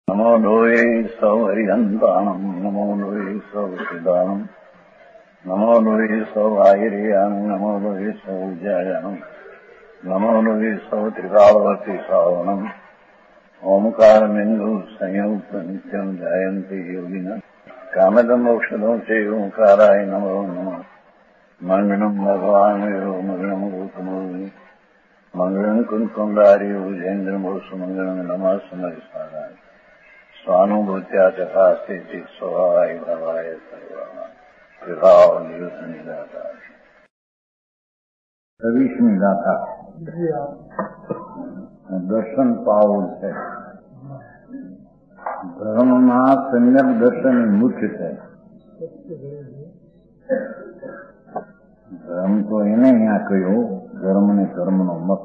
नमो लोये सौहरिहन्ताणम् नमो लोये सौहृदानम् नमो लोये सौभागिर्यानम् नमो लोये सौजायानम् नमो लोये सौत्रिकावती सावनम् ओंकारमिन्दु संयुक्त नित्यम् जायन्ति योगिनः कामदमोक्षदो च ओंकाराय नमो नमः मङ्गलम् भगवान् वीरो मङ्गलम् रूपमोहि मङ्गलम् कुन्कुण्डारि उजेन्द्रमोसु मङ्गलम् नमः समरिसाराय स्वानुभूत्या तथास्ते स्वभावाय भवाय विभाव निदाता 23મી ગાથા દર્શન પાવું છે. ધર્મમાં સમ્યક દર્શન મુખ્ય છે. ધર્મ તો એને અહીંયા કહ્યું, ધર્મ ને ધર્મનો મત.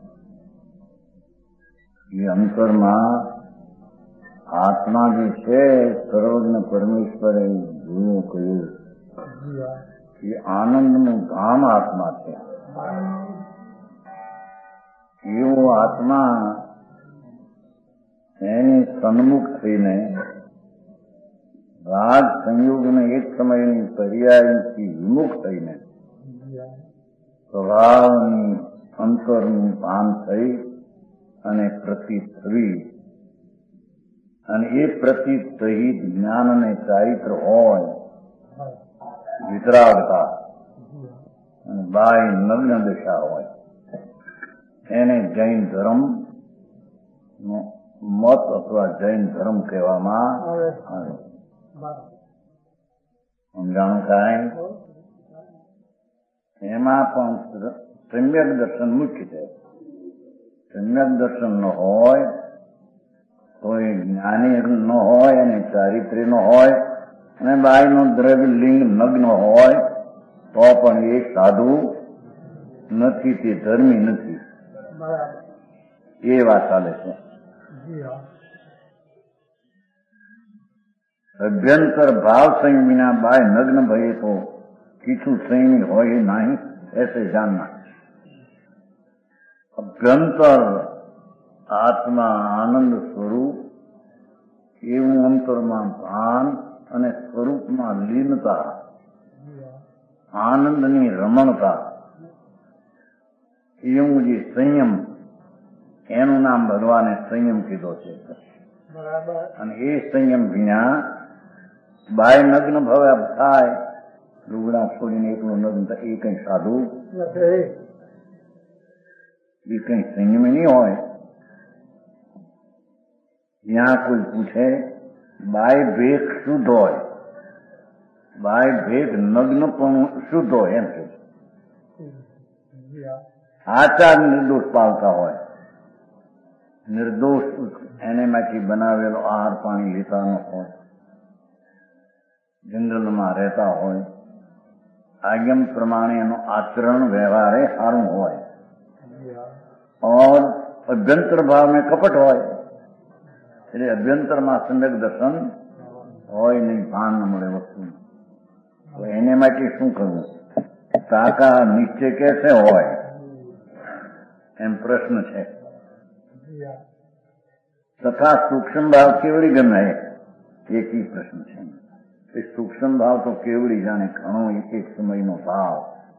એ અંતરમાં આત્મા જે છે સર્વજ્ઞ પરમેશ્વરે જોયું કહ્યું એ આનંદનું ધામ આત્મા છે. એવો આત્મા એની સન્મુખ થઈને રાગ સંયોગને એક સમયની પર્યાયથી વિમુખ થઈને સ્વભાવની અંતરનું ભાન થઈ અને પ્રતીત થવી અને એ પ્રતીત સહિત જ્ઞાન અને ચારિત્ર હોય, વિતરાગતા અને બાહ્ય નગ્ન દશા હોય, એને જૈન ધર્મ નો મત અથવા જૈન ધર્મ કહેવામાં આવે. સમજાણું કાંઈ? એમાં પણ સમ્યક દર્શન મુખ્ય છે. સમ્યક દર્શન ન હોય તો એ જ્ઞાની ન હોય અને ચારિત્ર્ય ન હોય અને બાયનો દ્રવ્ય લિંગ નગ્ન હોય તો પણ એ સાધુ નથી, તે ધર્મી નથી. એ વાત ચાલે છે. अभ्यंतर भाव संयम बिना बाय नग्न भये तो किछु संयमी हो ही नहीं, ऐसे जानना. अभ्यंतर आत्मा आनंद स्वरूप એવું અંતરમાં ભાન અને સ્વરૂપમાં લીનતા, આનંદની રમણતા, એવું જે સંયમ, એનું નામ ભગવાને સંયમ કીધો છે. અને એ સંયમ વિના બાય નગ્ન ભવ્યા થાય, લુગડા છોડીને એકલો નગ્ન થાય, એ કઈ સાધુ, એ કઈ સંયમ નહીં હોય. ત્યાં કોઈ પૂછે બાય ભેખ શુદ્ધ હોય, બાય ભેખ નગ્ન પણ શુદ્ધ હોય એમ કે આચાર નિર્દોષ પાલતા હોય, નિર્દોષ એનેમાંથી બનાવેલો આહાર પાણી લેતા ન હોય, જંગલમાં રહેતા હોય, આજ્ઞા પ્રમાણે એનો આચરણ વ્યવહાર સારું હોય, और अभ्यंतर भाव में कपट હોય, એટલે અભ્યંતરમાં સમ્યક દર્શન હોય નહીં, ભાન ન મળે વસ્તુ. તો એને માટે શું કરવું? કાકા નિશ્ચય કેસે હોય એમ પ્રશ્ન છે. તથા સૂક્ષ્મ ભાવ કેવડી ગમે એક પ્રશ્ન છે. એ સૂક્ષ્મ ભાવ તો કેવડી જાણે ઘણો એક સમયનો ભાવ.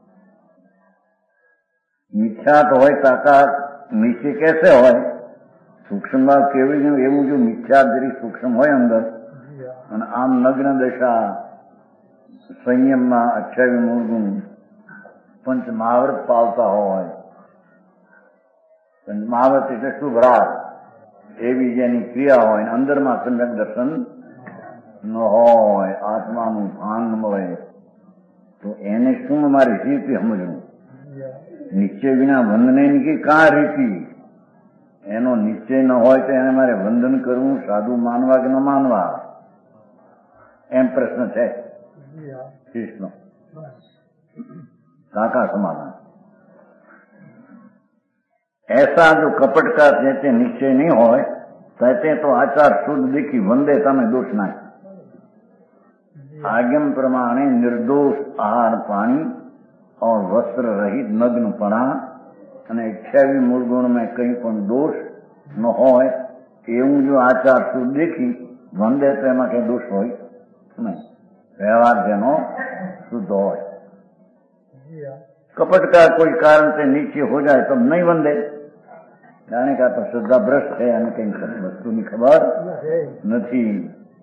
મિથ્યાત હોય કાકા નિશ્ચય કેસે હોય, સૂક્ષ્મ ભાવ કેવડી ગમે એવું જો મિથ્યા જરી સૂક્ષ્મ હોય અંદર અને આમ નગ્ન દશા સંયમમાં અક્ષય મૂળગુણ પંચ મહાવ્રત પાવતા હોય, પંચ મહાવ્રત એટલે શુભ રાગ એવી જેની ક્રિયા હોય, અંદરમાં સમ્યક દર્શન ન હોય, આત્માનું ભાન ન મળે, તો એને શું મારી રીતિ સમજવું? નિશ્ચય વિના વંદને કે કા રીતિ? એનો નિશ્ચય ન હોય તો એને મારે વંદન કરવું, સાધુ માનવા કે ન માનવા? એમ પ્રશ્ન છે કૃષ્ણ. કાકા સમાધાન. ऐसा जो कपट का जैसे निश्चय नहीं हो कहते तो आचार शुद्ध दिखी वंदे तमें दोष ना. आगम प्रमाणे निर्दोष आहार पानी और वस्त्र रहित नग्नपणा અને 28 મૂળ ગુણ में कहीं પણ દોષ ન હોય એવું જો આચાર શુદ્ધ દેખી વંદે તો એમાં કઈ દોષ હોય નહીં. વ્યવહાર જેનો શુદ્ધ હોય. कपट का कोई कारण से नीचे हो जाए तो नहीं वंदे, जाने का तो श्रद्धा भ्रष्ट है અને કઈ વસ્તુ ની ખબર નથી.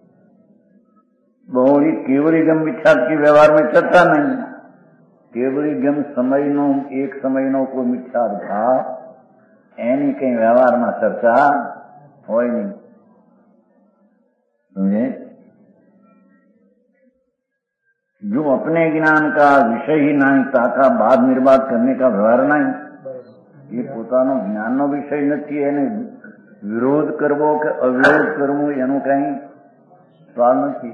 बहुरी केवली गम मिथ्यात्व की व्यवहार में चर्चा नहीं. केवली गम समयનો એક સમયનો કોઈ મિથ્યાત્વ ભાવ એની કઈ વ્યવહારમાં ચર્ચા હોય नहीं. समझे? जो अपने ज्ञान का विषय ही नहीं, ताका बाद निर्बाध करने का व्यवहार नहीं, ये પોતાનો જ્ઞાનનો વિષય નથી. એને વિરોધ કરવો કે અવિરોધ કરવો એનો કઈ સવાલ નથી.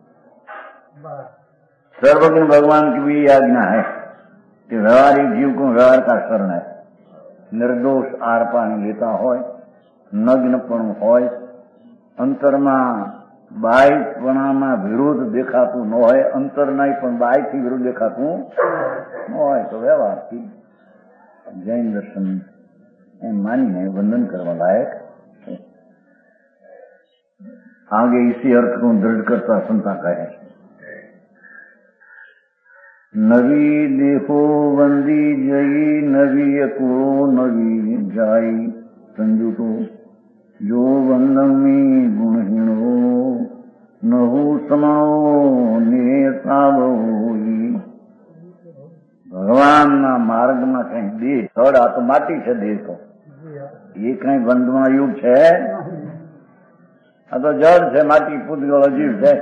सर्वज्ञ भगवान की भी आज्ञा है कि व्यवहारिक जीव को व्यवहार का शरण है. निर्दोष आर पानी लेता होय, नग्नपणું હોય, અંતરમાં બાહ્યપણામાં વિરોધ દેખાતું ન હોય, અંતર નહીં પણ બાહ્યથી વિરોધ દેખાતું ન હોય તો વ્યવહારથી જૈન દર્શન એમ માનીને વંદન કરવા લાયક છે. आगे इसी अर्थ को दृढ़ करता संता कहे, नवी देखो वंदी जई, नवी को नवी जाई, संजू को जो वंदमी गुणहीणो नहु समाओ नेतावोई. भगवान ना मार्ग में कई देह थड़ आ तो माटी है. देह तो ये कई बंधमा युग है, आ तो जड़ है, माटी पूतगल जीव है.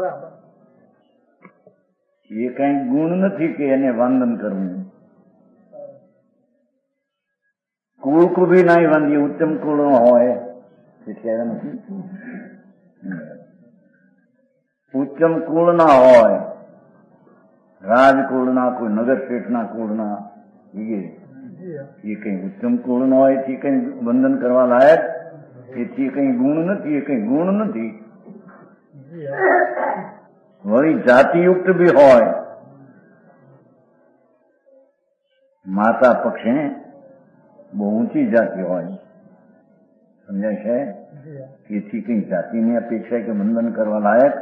ये कई गुण नहीं कि એને વંદન કરવું. કુળ को भी नहीं वंदी. उत्तम कुल न होय, ઉત્તમ કુળ ના હોય, રાજકુળના કોઈ નગર શેઠના કુળના, એ કઈ ઉત્તમ કુળ ન હોય એથી કઈ વંદન કરવા લાયક, એથી કઈ ગુણ નથી. એ કઈ ગુણ નથી. વળી જાતિયુક્ત भी હોય, માતા પક્ષે બહુ ઊંચી જાતિ હોય, સમજાય છે? એથી કઈ જાતિની અપેક્ષા કે વંદન કરવા લાયક.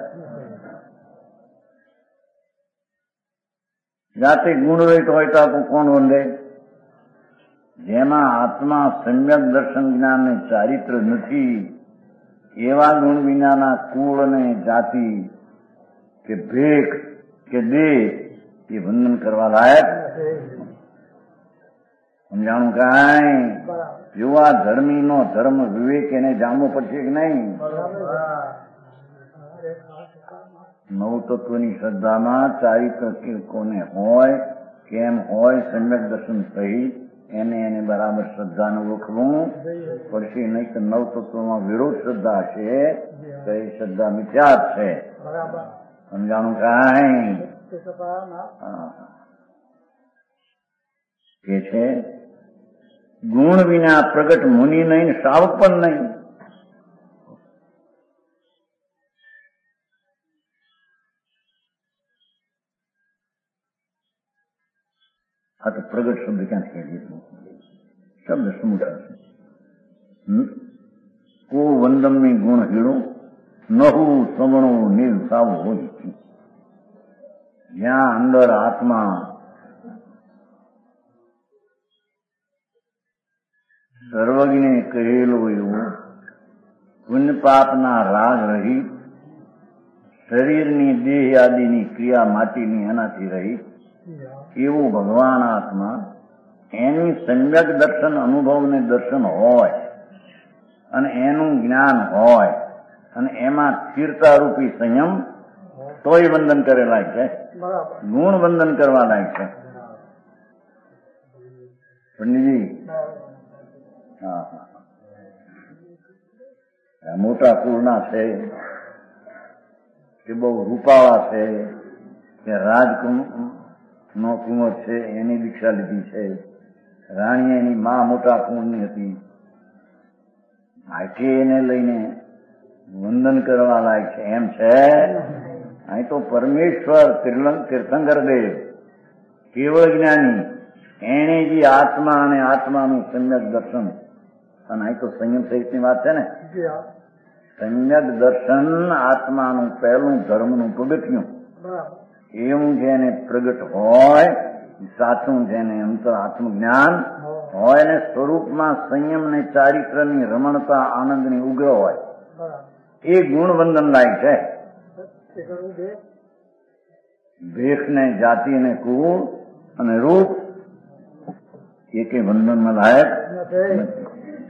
જાતે ગુણ રહિત હોય તો આપણું કોણ વંદે? જેમાં આત્મા સમ્યક દર્શન જ્ઞાન ને ચારિત્ર નથી એવા ગુણ વિનાના કુળ અને જાતિ કે ભેખ કે દેહ એ વંદન કરવા લાયક. સમજાણું કાંઈ? યુવા ધર્મી નો ધર્મ વિવેક એને જાણવો પડશે કે નહીં? નવ તત્વની શ્રદ્ધામાં ચારિત્ર કોને હોય, કેમ હોય, સમ્યક દર્શન સહિત એને બરાબર શ્રદ્ધાને ઓળખવું પડશે. નહીં તો નવ તત્વમાં વિરોધ શ્રદ્ધા છે તો એ શ્રદ્ધા મિથ્યા છે. સમજાણું કાંઈ? કે છે ગુણ વિના પ્રગટ મુનિ નહીં, શ્રાવક પણ નહીં. આ તો પ્રગટ શબ્દ ક્યાંથી કહીએ? શબ્દ સમૂહ કો વંદમી ગુણ હીણો નહુ સમણો નીલ સાવ હોય. જ્યાં અંદર આત્મા સર્વજ્ઞે કહેલું એવું પુણ્ય પાપના રાગ રહી, શરીરની દેહ આદિની ક્રિયા માટીની એનાથી રહી, એવું ભગવાન આત્મા એની સમ્યક દર્શન અનુભવ ને દર્શન હોય અને એનું જ્ઞાન હોય અને એમાં સ્થિરતા રૂપી સંયમ તોય વંદન કરે લાયક છે. ગુણ વંદન કરવા લાયક છે. પંડિતજી મોટા કુળના છે કે બહુ રૂપાળા છે કે રાજકુમાર કુંવર છે, એની દીક્ષા લીધી છે. રાણી એની માં મોટા કુંવરની હતી, આટલે એને લઈને વંદન કરવા લાયક છે એમ છે. અહીં તો પરમેશ્વર તીર્થંકર દેવ કેવળ જ્ઞાની એને જે આત્મા અને આત્માનું સમ્યક દર્શન અને અહીં તો સંયમ સહિતની વાત છે ને. સમ્યક દર્શન આત્માનું પહેલું ધર્મનું પગથિયું. એવું જેને પ્રગટ હોય, સાચું જેને અંતર આત્મજ્ઞાન હોય ને સ્વરૂપમાં સંયમ ને ચારિત્રની રમણતા આનંદની ઉગ્ર હોય, એ ગુણ વંદન લાયક છે. ભેખ ને જાતિ ને કુળ અને રૂપ એ કઈ વંદનમાં લાયક નથી.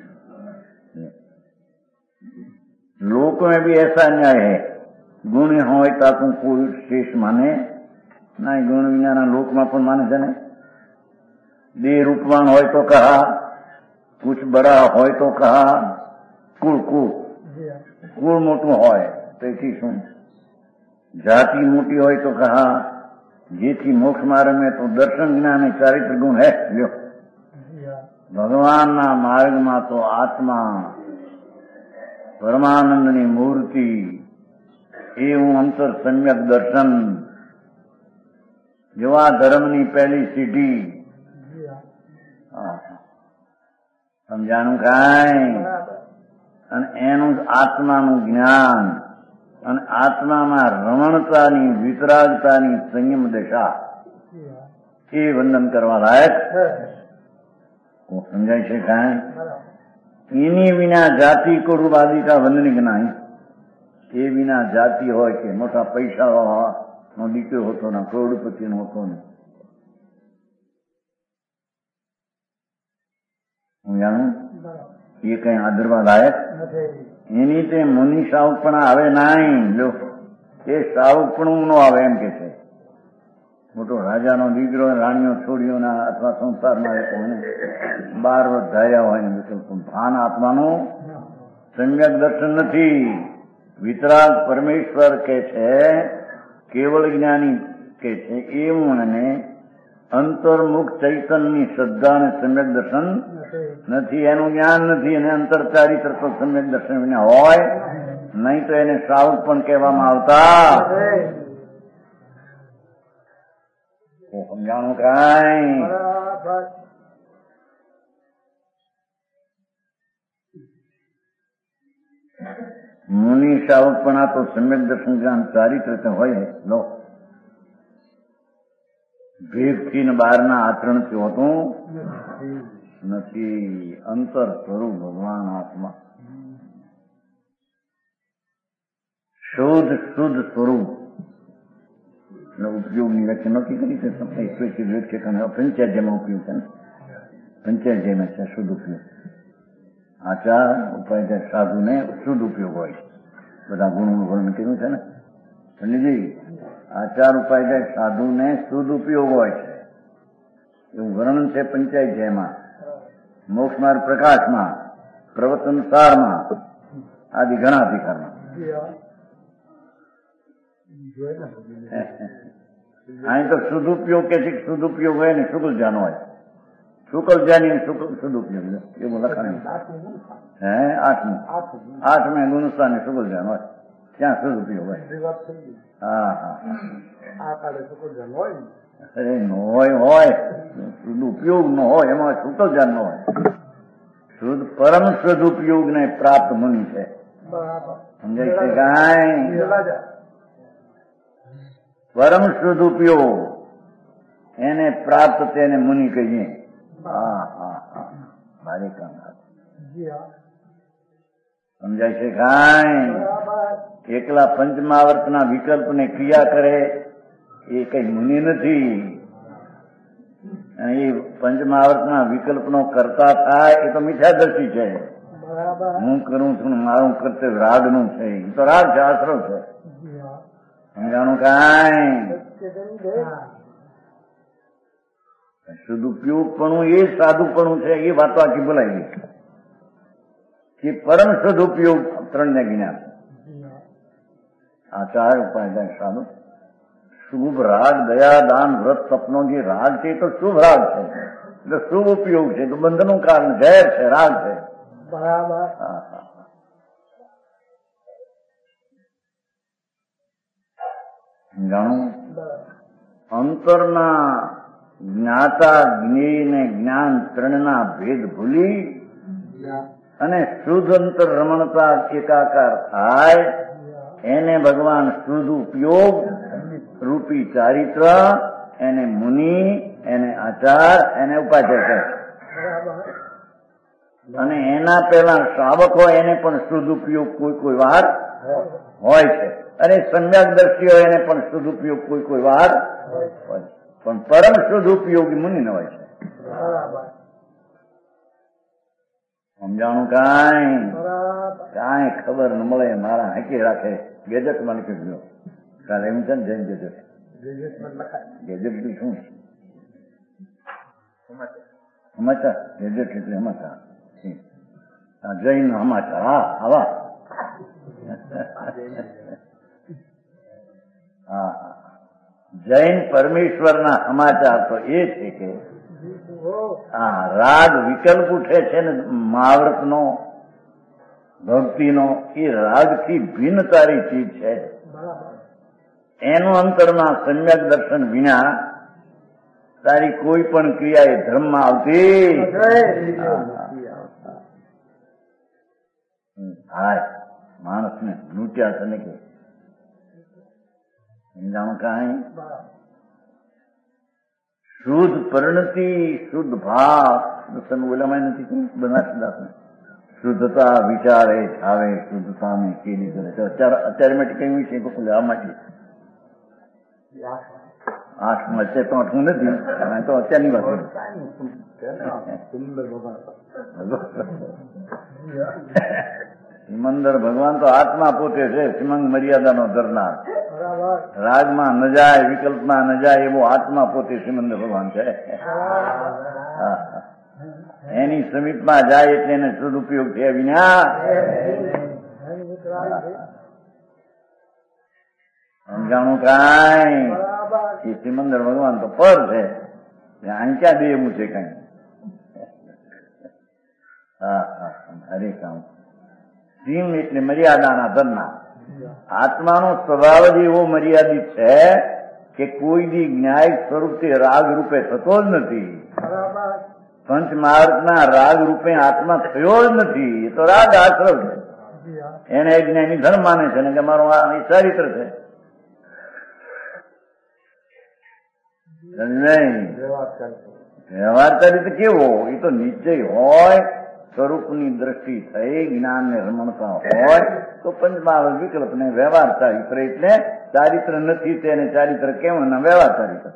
लोक में भी ऐसा न्याय है, गुण હોય તો કોઈ શેષ માને ના, ગુણ વિનાના લોકમાં પણ માને છે ને. દેહ રૂપવાન હોય તો કહા, કુછ બડા હોય તો કહા, કુળ મોટું હોય તેથી શું, જાતિ મોટી હોય તો કહા, જેથી મોક્ષ માર્ગ में તો દર્શન જ્ઞાન અને ચારિત્ર ગુણ હે. લ્યો, ભગવાનના માર્ગમાં તો આત્મા પરમાનંદની મૂર્તિ, એવું અંતર સમ્યક દર્શન, જેવા ધર્મની પહેલી સીઢી. સમજાણું કાંઈ? અને એનું આત્માનું જ્ઞાન અને આત્મામાં રમણતાની વિતરાગતાની સંયમ દશા, એ વંદન કરવા લાયક. સમજાય છે કાંઈ? એની વિના જાતિ કુળ આદિ કા વંદનિક નહીં. એ વિના જાતિ હોય કે મોટા પૈસા વાળાનો દીકરો હતો ને કરોડપતિ નો હતો ને, હું જાણું એ કઈ આદરવા લાયક. એની તે મુનિ સાવકપણા આવે નહીં. જો એ સાવકપણું નો આવે એમ કે છે. મોટો રાજાનો દીકરો રાણીઓ છોડીઓના અથવા સંસારમાં રહેતો હોય ને, 12 વર્ષ ધાર્યા હોય ને, ભાન આત્માનું સમ્યક દર્શન નથી. વિતરાગ પરમેશ્વર કે છે, કેવળ જ્ઞાની કે છે, એવું અને અંતર્મુખ ચૈતનની શ્રદ્ધા અને સમ્યક દર્શન નથી. એનું જ્ઞાન નથી અને અંતર ચારિત્ર તો સમ્યક દર્શન વિના હોય નહીં, તો એને શ્રાવક પણ કહેવામાં આવતા. સમજાણું કાંઈ? મુનિ શ્રાવકપણા તો સમ્યક દર્શન જ્ઞાન ચારિત્ર હોય. લો, ભેદથી ને બહારના આચરણથી હોતું નથી. અંતર સ્વરૂપ ભગવાન આત્મા, શુદ્ધ સ્વરૂપ ઉપયોગની વ્યાખ્યા નક્કી કરી છે. સ્પેશિયલ વ્યાખ્યા પંચાયતમાં ઉપયોગ છે ને, પંચાયતમાં છે શુદ્ધ ઉપયોગ. આચાર ઉપાય સાધુને શુદ્ધ ઉપયોગ હોય છે. બધા ગુણનું વર્ણન કર્યું છે ને પંડિતજી. આચાર ઉપાય સાધુને શુદ્ધ ઉપયોગ હોય છે એવું વર્ણન છે પંચાયત જેમાં, મોક્ષ માર્ગ પ્રકાશમાં, પ્રવચન સારમાં, આદિ ઘણા અધિકારમાં. અહીં તો શુદ્ધ ઉપયોગ કે છે. શુદ્ધ ઉપયોગ હોય ને શુક્લ ધ્યાન હોય. શુક્લ ધ્યાન શુદ્ધ ઉપયોગ એવું લખાણ. હે, 8મે ગુણસ્થાન ને શુક્લ ધ્યાન હોય, ત્યાં શુદ્ધ ઉપયોગ હોય. હા, અરે હોય શુદ્ધ ઉપયોગ નો હોય, એમાં શુક્લ ધ્યાન નો હોય. શુદ્ધ પરમ શુદ્ધ ઉપયોગ ને પ્રાપ્ત મુનિ છે. સમજાય છે કાંઈ? પરમ શુદ્ધ ઉપયોગ એને પ્રાપ્ત તેને મુનિ કહીએ. ભારે કામ. સમજાય છે કાંઈ? એકલા પંચમાવર્તના વિકલ્પને ક્રિયા કરે એ કઈ મુનિ નથી. એ પંચમાવર્તના વિકલ્પનો કરતા થાય એ તો મિથ્યાદર્શી છે. હું કરું છું મારું કર્તવ્ય રાગનું છે. એ તો રાગ છે, આશ્રવ છે. સમજાણું કાંઈ? સદુપયોગપણું એ સાધુપણું છે. એ વાતો આખી બોલાઈ ગઈ કે પરમ સદુપયોગ 3 ને જ્ઞાન. આચાર ઉપાય સાધુ, શુભ રાગ, દયા, દાન, વ્રત, તપનો જે રાગ છે એ તો શુભ રાગ છે, એટલે શુભ ઉપયોગ છે. તો બંધનનું કારણ ઝેર છે, રાગ છે. બરાબર. જાણું અંતરના જ્ઞાતા જ્ઞેય ને જ્ઞાન 3ના ભેદ ભૂલી અને શુદ્ધ અંતર રમણતા એકાકાર થાય એને ભગવાન શુદ્ધ ઉપયોગ રૂપી ચારિત્ર, એને મુનિ, એને આચાર, એને ઉપાચાર કહે. અને એના પેલા શ્રાવક હોય એને પણ શુદ્ધ ઉપયોગ કોઈ વાર હોય છે. અને સમ્યક દ્રષ્ટિ હોય એને પણ શુદ્ધ ઉપયોગ કોઈ વાર હોય, પણ પરમ શુદ્ધ ઉપયોગી મુનિ ન હોય છે. સમજાણું? કાંઈ ખબર ન મળે, મારા હાંકી રાખે. ગેજેટ માં લખી દીધો કાલે એમ છે ને જૈન ગેજેટ. ગેજેટ બી શું? સમાચાર. ગેજેટ એટલે સમાચાર. જૈન સમાચાર. હા આવા. હા, જૈન પરમેશ્વરના સમાચાર તો એ છે કે આ રાગ વિકલ્પ ઉઠે છે ને મહાવ્રતનો, ભક્તિનો, એ રાગથી ભિન્ન તારી ચીજ છે. એનું અંતરમાં સમ્યક દર્શન વિના તારી કોઈ પણ ક્રિયા એ ધર્મમાં આવતી હાય. માણસને લૂંટ્યા છે ને કે સમજાણું? કાંઈ શુદ્ધ પરિણતિ, શુદ્ધ ભાવ બોલામાં નથી કહ્યું બનાસદાસને? શુદ્ધતા વિચારે આવે શુદ્ધતાને કેલી કરે છે. અત્યારે માટે કહ્યું છે આ માટે 8 વચ્ચે તો 8 નથી, તો અત્યારની વાત. સિમંદર ભગવાન તો આત્મા પોતે છે, સિમંદ મર્યાદાનો ધરનાર. રાગમાં ન જાય, વિકલ્પમાં ન જાય એવો આત્મા પોતે સિમંદર ભગવાન છે. એની સમીપમાં જાય એટલે એને સદુપયોગ છે વિના સમજાણું? કાંઈ એ સિમંદર ભગવાન તો પર છે, અહીં ક્યાં દેવું છે કઈ? હરે કામ. સિંહ એટલે મર્યાદાના ધરનાર. આત્માનો સ્વભાવ જ એવો મર્યાદિત છે કે કોઈ દી ન્યાય સ્વરૂપે રાગ રૂપે થતો જ નથી. પંચમહાર્થના રાગ રૂપે આત્મા થયો જ નથી. એ તો રાગ આશ્રવ છે. એને જ્ઞાની ધર્મ માને છે ને કે મારું આ ચારિત્ર છે. વ્યવહાર ચરિત્ર કેવો? એ તો નિશ્ચય હોય, સ્વરૂપની દ્રષ્ટિ થઈ, જ્ઞાન ને રમણતા હોય તો પંચમહાર્થ વિકલ્પ ને વ્યવહાર ચારિત્ર. એટલે ચારિત્ર નથી તેને ચારિત્ર કેવું? વ્યવહાર ચારિત્ર.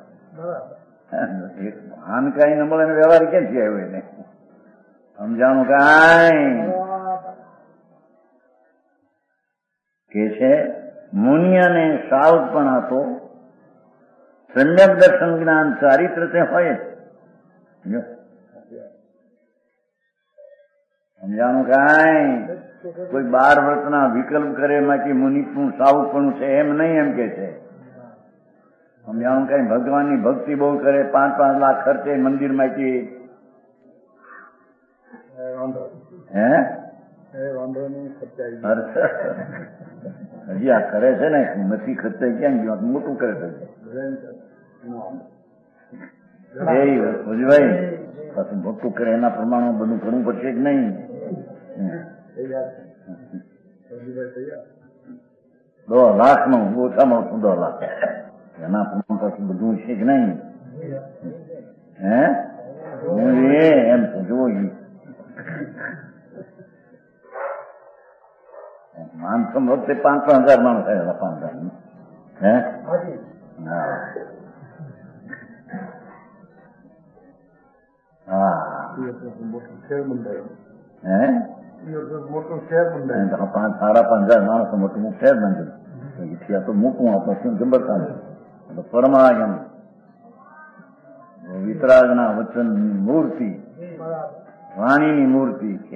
આન કઈ ન મળે ને વ્યવહાર ક્યાંથી આવ્યો એને? સમજાણું? કાંઈ કે છે મુનિ અને સાવધપણા તો સમ્યક દર્શન જ્ઞાન ચારિત્ર તે હોય. સમજાણું? કાંઈ કોઈ 12 વર્ષના વિકલ્પ કરે એમાંથી મુનિપનું સાવધપણું છે એમ નહીં, એમ કે છે. સમજાણું? કઈ ભગવાનની ભક્તિ બહુ કરે, 5-5 લાખ ખર્ચે મંદિર માંથી, હજી આ કરે છે ને નથી ખર્ચાઈ ક્યાં ગયું? મોટું કરે છે ભાઈ. પાછું મોટું કરે એના પ્રમાણે બધું કરવું પડશે જ નહીં. 2 લાખનું ઓછામાં ઓછું 2 લાખ એના પ્રમાણ પાછું બધું છે કે નહીં? એમ જોઈ માણસો વખતે 5-5 હજાર માણસ થયેલા. 5,500 માણસો મોટું શહેર બંધ તો મૂકવું આપણે શું જબર કામ. પરમાયમ વિતરાગના વચનની મૂર્તિ, વાણીની મૂર્તિ છે.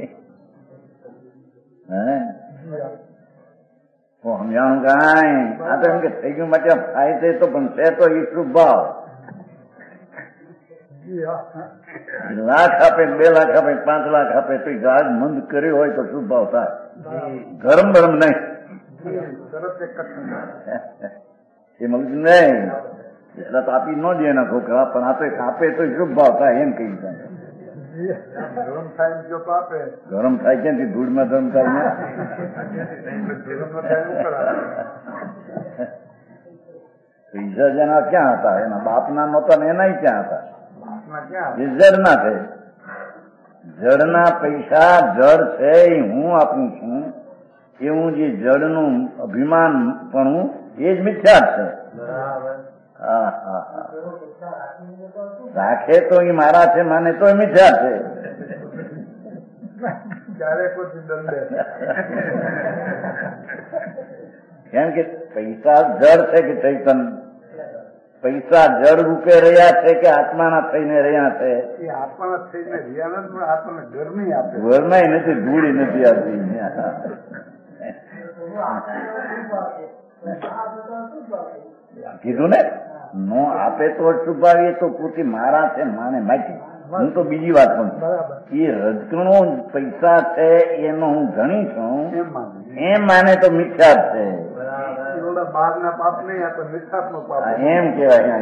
સમજાણું? કાંઈ આ તો એમ કે થઈ ગયું માટે ફાયદે તો પણ છે તો એ શુભ ભાવ. 1 લાખ આપે, 2 લાખ આપે, 5 લાખ આપે તો રાગ મંદ કર્યો હોય તો શુભ ભાવ થાય. ગરમ ગરમ નહીં એ મળતું નહીં. એટલા તો આપી ન દે એના છોકરા, પણ આપે તો શુભ ભાવ થાય એમ કહી. ગરમ થાય જો તો આપે, ગરમ થાય ક્યાંથી? ધૂળમાં ગરમ થાય ને. પૈસા જેના ક્યાં હતા? એના બાપના નહોતા ને એના ક્યાં હતા? એ જડના છે. જડના પૈસા જડ છે એ હું આપું છું. એવું જે જડનું અભિમાન પણ એ જ મિથ્યા છે. હા હા હા, રાખે તો એ મારા છે, માને તો એ મિથ્યા છે. કેમ કે પૈસા જડ છે કે ચૈતન? પૈસા જડ રૂપે રહ્યા છે કે આત્માના થઈને રહ્યા છે? આત્માના થઈને રહ્યા નથી, પણ આત્માને ગરમી આપે. ગરમાઈ નથી, ધૂળી નથી આપતી. કીધું ને, નો આપે તો છુપાવીએ તો પોતે મારા છે, માને માટી. હું તો બીજી વાત પણ એ રજકણો પૈસા છે એનો હું ગણી છું એમ માને તો મિથ્યા જ છે. બહારના પાપ નહીં, આ તો મિથ્યાત્મ પાપ એમ કેવાય.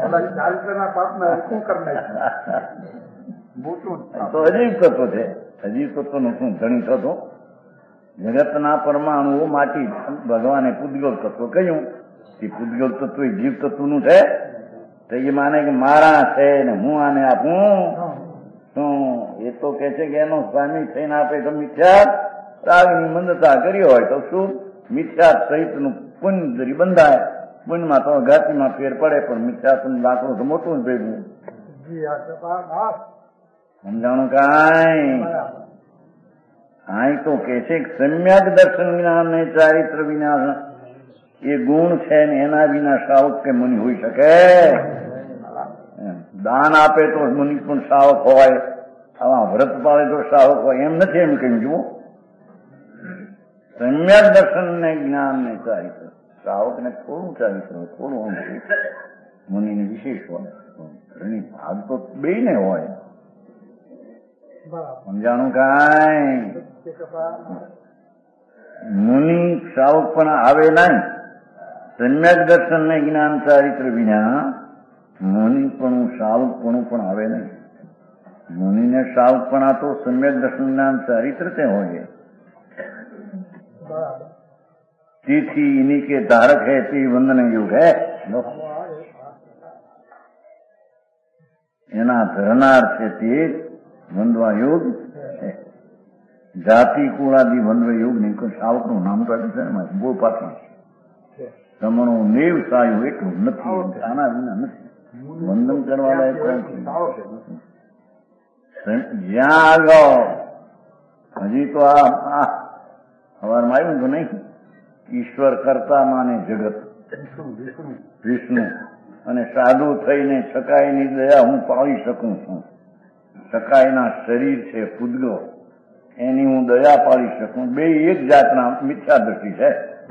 તો અજીબ તત્વ છે. અજીબ તત્વ નું શું ગણી થતો? જગતના પરમાણુઓ માટી, ભગવાને પૂદગલ તત્વ કહ્યું. એ પૂદગલ તત્વ એ જીવ તત્વનું છે. તો એ માને કે મારા છે ને હું આને આપું શું? એ તો કે છે કે એનો સ્વામી થઈને આપે તો મિથ્યા રાગની મંદતા કરી હોય તો શું? મિથ્યા સહિતનું પુણ્ય જરી બંધાય. પુણ્યમાં તો ઘાતીમાં ફેર પડે, પણ મિથ્યા લાકડું તો મોટું જ ભેગું. સમજાણું કાંઈ? અહીં તો કે છે સમ્યક દર્શન વિના ને ચારિત્ર વિના એ ગુણ છે ને એના વિના શ્રાવક કે મુનિ હોઈ શકે? દાન આપે તો મુનિ પણ શ્રાવક હોય, આવા વ્રત પાળે તો શ્રાવક હોય, એમ નથી. એમ કહ્યું જુઓ, સમ્યક દર્શન ને જ્ઞાન ને ચારિત્ર. શ્રાવક ને થોડું ચારિત્ર હોય, થોડું અંશ, મુનિને વિશેષ હોય. ભાગ તો બે ને હોય. સમજાણું કાંઈ? મુનિ શ્રાવક પણ આવે નહીં. સમ્યક દર્શન ને જ્ઞાન ચારિત્ર વિના મુનિ પણ શ્રાવક પણ આવે નહીં. મુનિને શ્રાવક પણ તો સમ્યક દર્શન જ્ઞાન ચારિત્ર તે હોય. તેથી इन्हीं के धारक है ते वंदन युग है. એના ધરનાર છે તે વંદવા યોગ છે. જાતિ કુળાદી વંદવ યોગ નહીં. કોઈ શ્રાવક નું નામ કાઢે છે ને બોલ પાછળ તમારું નેવ સાયું એટલું નથી. આના વિના નથી. વંદન કરવા લાયક જ્યાં આગળ હજી તો આ સવારમાં આવ્યું તો નહીં. ઈશ્વર કરતા માને જગત વિષ્ણુ અને સાધુ થઈને સકાઈની દયા હું પાળી શકું છું. સકાઈના શરીર છે પૂદગો, એની હું દયા પાળી શકું. બે એક જાતના મિથ્યા દ્રષ્ટિ છે.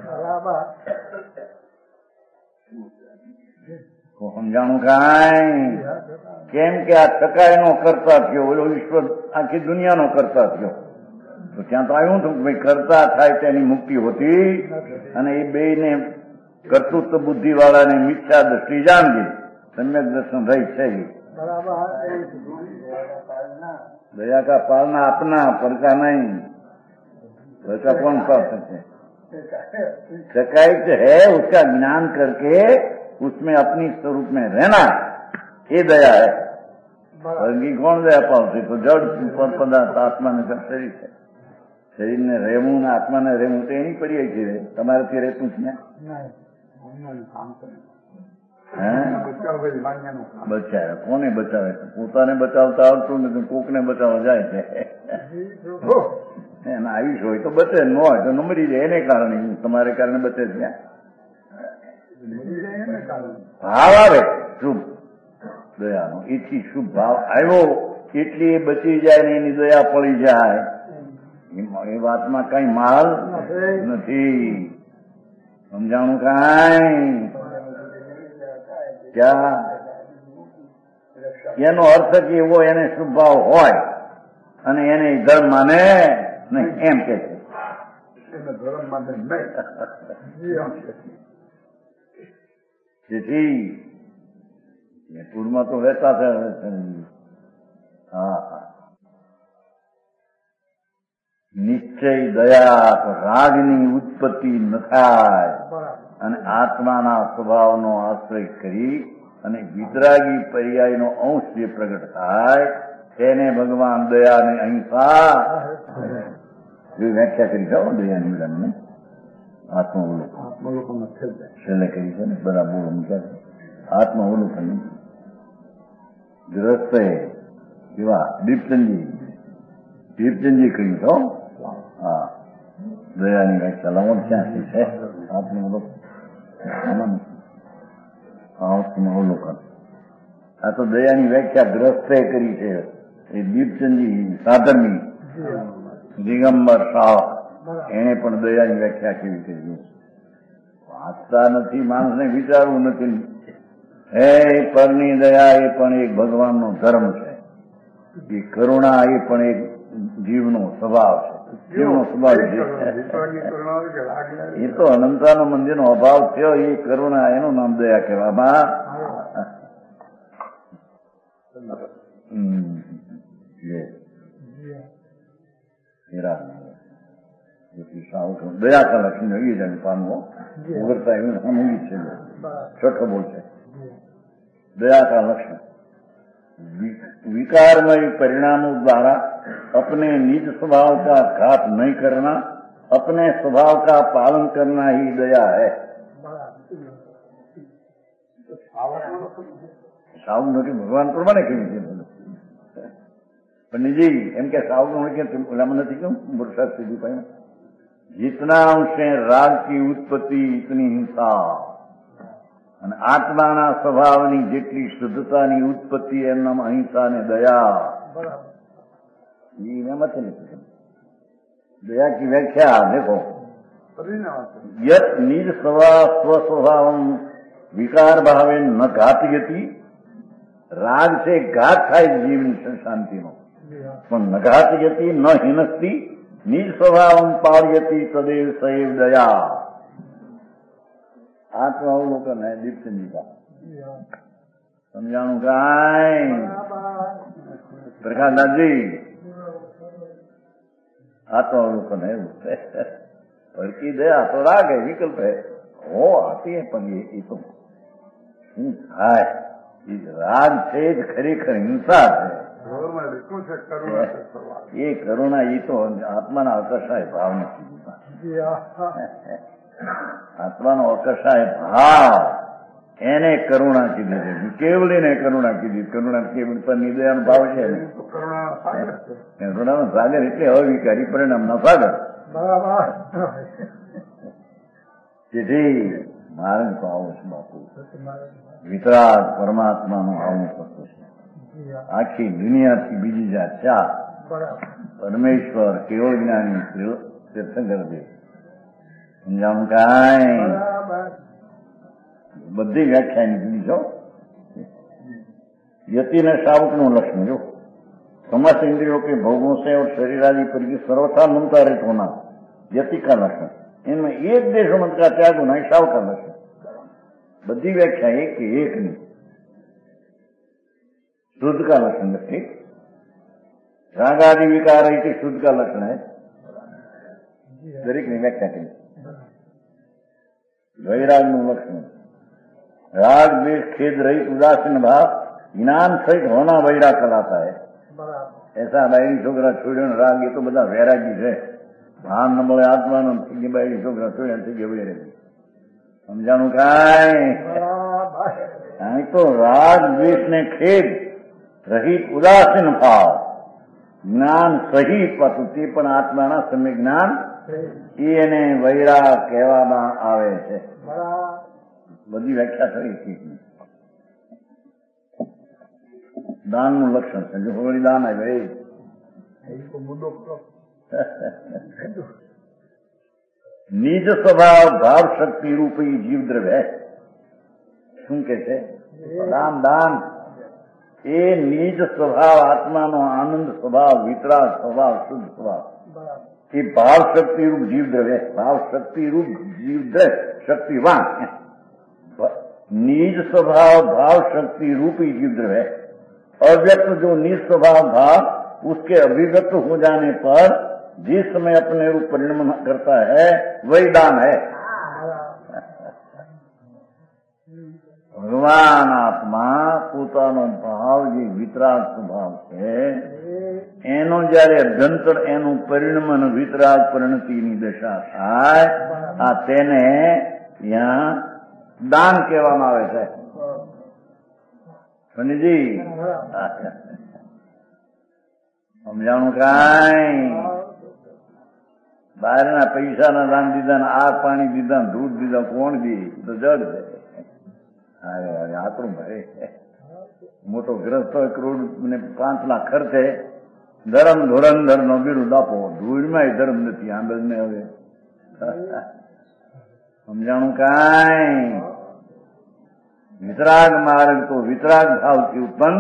સમજાણું કાંઈ? કેમ કે આ સકાઈ નો કરતા થયો, ઓલો ઈશ્વર આખી દુનિયાનો કરતા થયો. તો ત્યાં તો આવ્યું હતું કે ભાઈ કરતા થાય તેની મુક્તિ હોતી, અને એ બે ને કર્તૃત્વ બુદ્ધિ વાળાને મિથ્યા દ્રષ્ટિ જાણવી. સમ્યક દર્શન રહી છે. दया का पालना अपना, पर का नहीं. पर का कौन पाल सकते? सकाई है उसका ज्ञान करके उसमें अपनी स्वरूप में रहना, ये दया है. वर्गी कौन दया पालते? तो जड़ पदार्थ आत्मा ने शरीर है. शरीर ने રહેવું ને આત્માને રહેવું તો એની પર્યાય છે. તમારાથી રહેતું છે ને? બચાવે કોને બચાવે? પોતાને બચાવતા આવતું નથી, કોકને બચાવવા જાય છે. એને આયુષ હોય તો બચે, ન હોય તો મરી જાય. એને કારણે તમારે કારણે બચે છે. ભાવ આવે શુભ દયાનો, એથી શુભ ભાવ આવ્યો એટલી એ બચી જાય ને એની દયા પડી જાય. એ વાતમાં કઈ માલ નથી. સમજાણું કાંઈ? ક્યાં એનો અર્થ કે એવો એને શુભ ભાવ હોય અને એને ધર્મ માને નહીં, એમ કે છે. તેથી પૂરમાં તો રહેતા છે. હા હા, નિશ્ચય દયા તો રાગની ઉત્પત્તિ ન થાય અને આત્માના સ્વભાવનો આશ્રય કરી અને વિતરાગી પર્યાયનો અંશ જે પ્રગટ થાય તેને ભગવાન દયા અને અહિંસા જે વ્યાખ્યા કરી જાઓ દયાની મેળાને આત્માવલોકન છેલ્લે કરી છે ને બધા બોલો મૂક્યા છે આત્માવલોકન ગ્રસ્તે કેવા દીપચંદજી કહ્યું તો હા દયાની વ્યાખ્યા લાવો ક્યાંથી છે આત્માવલોકન આ તો દયાની વ્યાખ્યા ગ્રસ્તે કરી છે એ દીપચંદજી સાધરની દિગંબર શાહ એને પણ દયાની વ્યાખ્યા કેવી કરી વાંચતા નથી માણસને વિચારવું નથી હે પરની દયા એ પણ એક ભગવાનનો ધર્મ છે એ કરુણા એ પણ એક જીવનો સ્વભાવ છે જીવનો સ્વભાવ છે એ તો અનંતાનો મંદિરનો અભાવ થયો એ કરુણા એનું નામ દયા કહેવામાં દયા કા લક્ષ્મી જોઈએ જાય પામવો ઉગરતા એવું સમૂંગી છે છઠ્ઠો બોલ છે दया का लक्षण विकारमय परिणामों द्वारा अपने निज स्वभाव का घात नहीं करना अपने स्वभाव का पालन करना ही दया है सावक નથી ભગવાન પ્રમાણે કેવી છે पंडित जी एम के सावक નથી क्यों मुर्शद सीधी पाई जितना अंशे राग की उत्पत्ति इतनी हिंसा અને આત્માના સ્વભાવની જેટલી શુદ્ધતાની ઉત્પત્તિ એમનામ અહિંસા ને દયા दया की व्याख्या देखो यत निज स्वस्वभाव विकार भावे न घातयति राग से घात થાય જીવની શાંતિનો પણ ન ઘાતયતિ ન હિનસ્તિ નિજ સ્વભાવ પાળયતિ તદેવ સૈવ દયા आत्मावलोकन है दीपचंद जी का समझाणु काय प्रकाशनाथ जी आत्मावलोकन है और की दया तो राग है विकल्प है वो आती है पर ये तो हाय राग से खरेखर हिंसा है ये करुणा ये तो आत्मा ना आकर्षाय भाव नहीं आत्मा नो अकर्षाय भाव એને કરુણા કીધી છે કેવલીને કરુણા કીધી કરુણા કેવલ પર નિદયાનો ભાવ છે કરુણાનો સાગર એટલે અવિકારી પરિણામનો સાગર તેથી મારે તો આવું છે બાપુ વિતરાગ પરમાત્માનું આવું થતું છે આખી દુનિયાથી બીજી જાત ચાર પરમેશ્વર કેવળ જ્ઞાની તીર્થંકર દેવ સમજાવું કાંઈ બધી વ્યાખ્યા નીકળી છો यति ने शावक નું लक्षण जो समस्त इंद्रियों के भोगों से और शरीर आदि पर की सर्वथा ममता रहित होना यति का लक्षण इनमें एक देश मत का त्याग होना शावक का लक्षण बधी व्याख्या एक नहीं शुद्ध का लक्षण ठीक राग आदि विकार शुद्ध का लक्षण है दरेक ने व्याख्या की वैराग નું लक्षण राग द्वेष खेद रहित उदासीन भाव ज्ञान सहित होना वैराग कहलाता है ऐसा बायरी छोकरा छोड़ो राग ये तो बता वैरागी है भान न મળે આત્માનો બાયરી છોકરા છોડ્યા થઈ ગયા વૈરાગી સમજાણું કાંઈ અહીં તો રાગ દ્વેષ ને ખેદ રહિત ઉદાસીન ભાવ જ્ઞાન સહિત પાછું તે પણ આત્માના સમ્યક જ્ઞાન એને વૈરાગ કહેવામાં આવે છે બધી વ્યાખ્યા થઈ ઠીક દાનનું લક્ષણ છે જો હોળી દાન આવે નિજ સ્વભાવ ભાવ શક્તિ રૂપી જીવ દ્રવ્ય શું કે છે દાન દાન એ નિજ સ્વભાવ આત્માનો આનંદ સ્વભાવ વિતરાગ સ્વભાવ શુદ્ધ સ્વભાવ એ ભાવ શક્તિ રૂપ જીવ દ્રવ્ય ભાવ શક્તિ रूप जीव द्रव्य शक्तिवान निज स्वभाव भाव शक्ति रूपी जीव द्रव्य अव्यक्त जो निज स्वभाव भाव उसके अभिव्यक्त हो जाने पर जिस समय अपने रूप परिणमन करता है वही दान है। ભગવાન આત્મા પોતાનો ભાવ જે વિતરાગ સ્વભાવ છે એનો જયારે અભ્યંતર એનું પરિણમન વિતરાગ પરિણતિની દશા થાય આ તેને ત્યાં દાન કહેવામાં આવે છે. પંડિતજી સમજાણું કાંઈ? બહારના પૈસાના દાન દીધા ને આ પાણી દીધા ને દૂધ દીધા કોણ દી? તો જડ છે. અરે અરે આતરું ભરે મોટો ગ્રસ્ત હોય કરોડ ને 5 લાખ ખર્ચે ધરમ ધોરંધર નો બિરુદ આપો ધૂળમાં ધર્મ નથી આંબેલ ને હવે સમજાણું કાંઈ? વિતરાગ માર્ગ તો વિતરાગ ભાવથી ઉત્પન્ન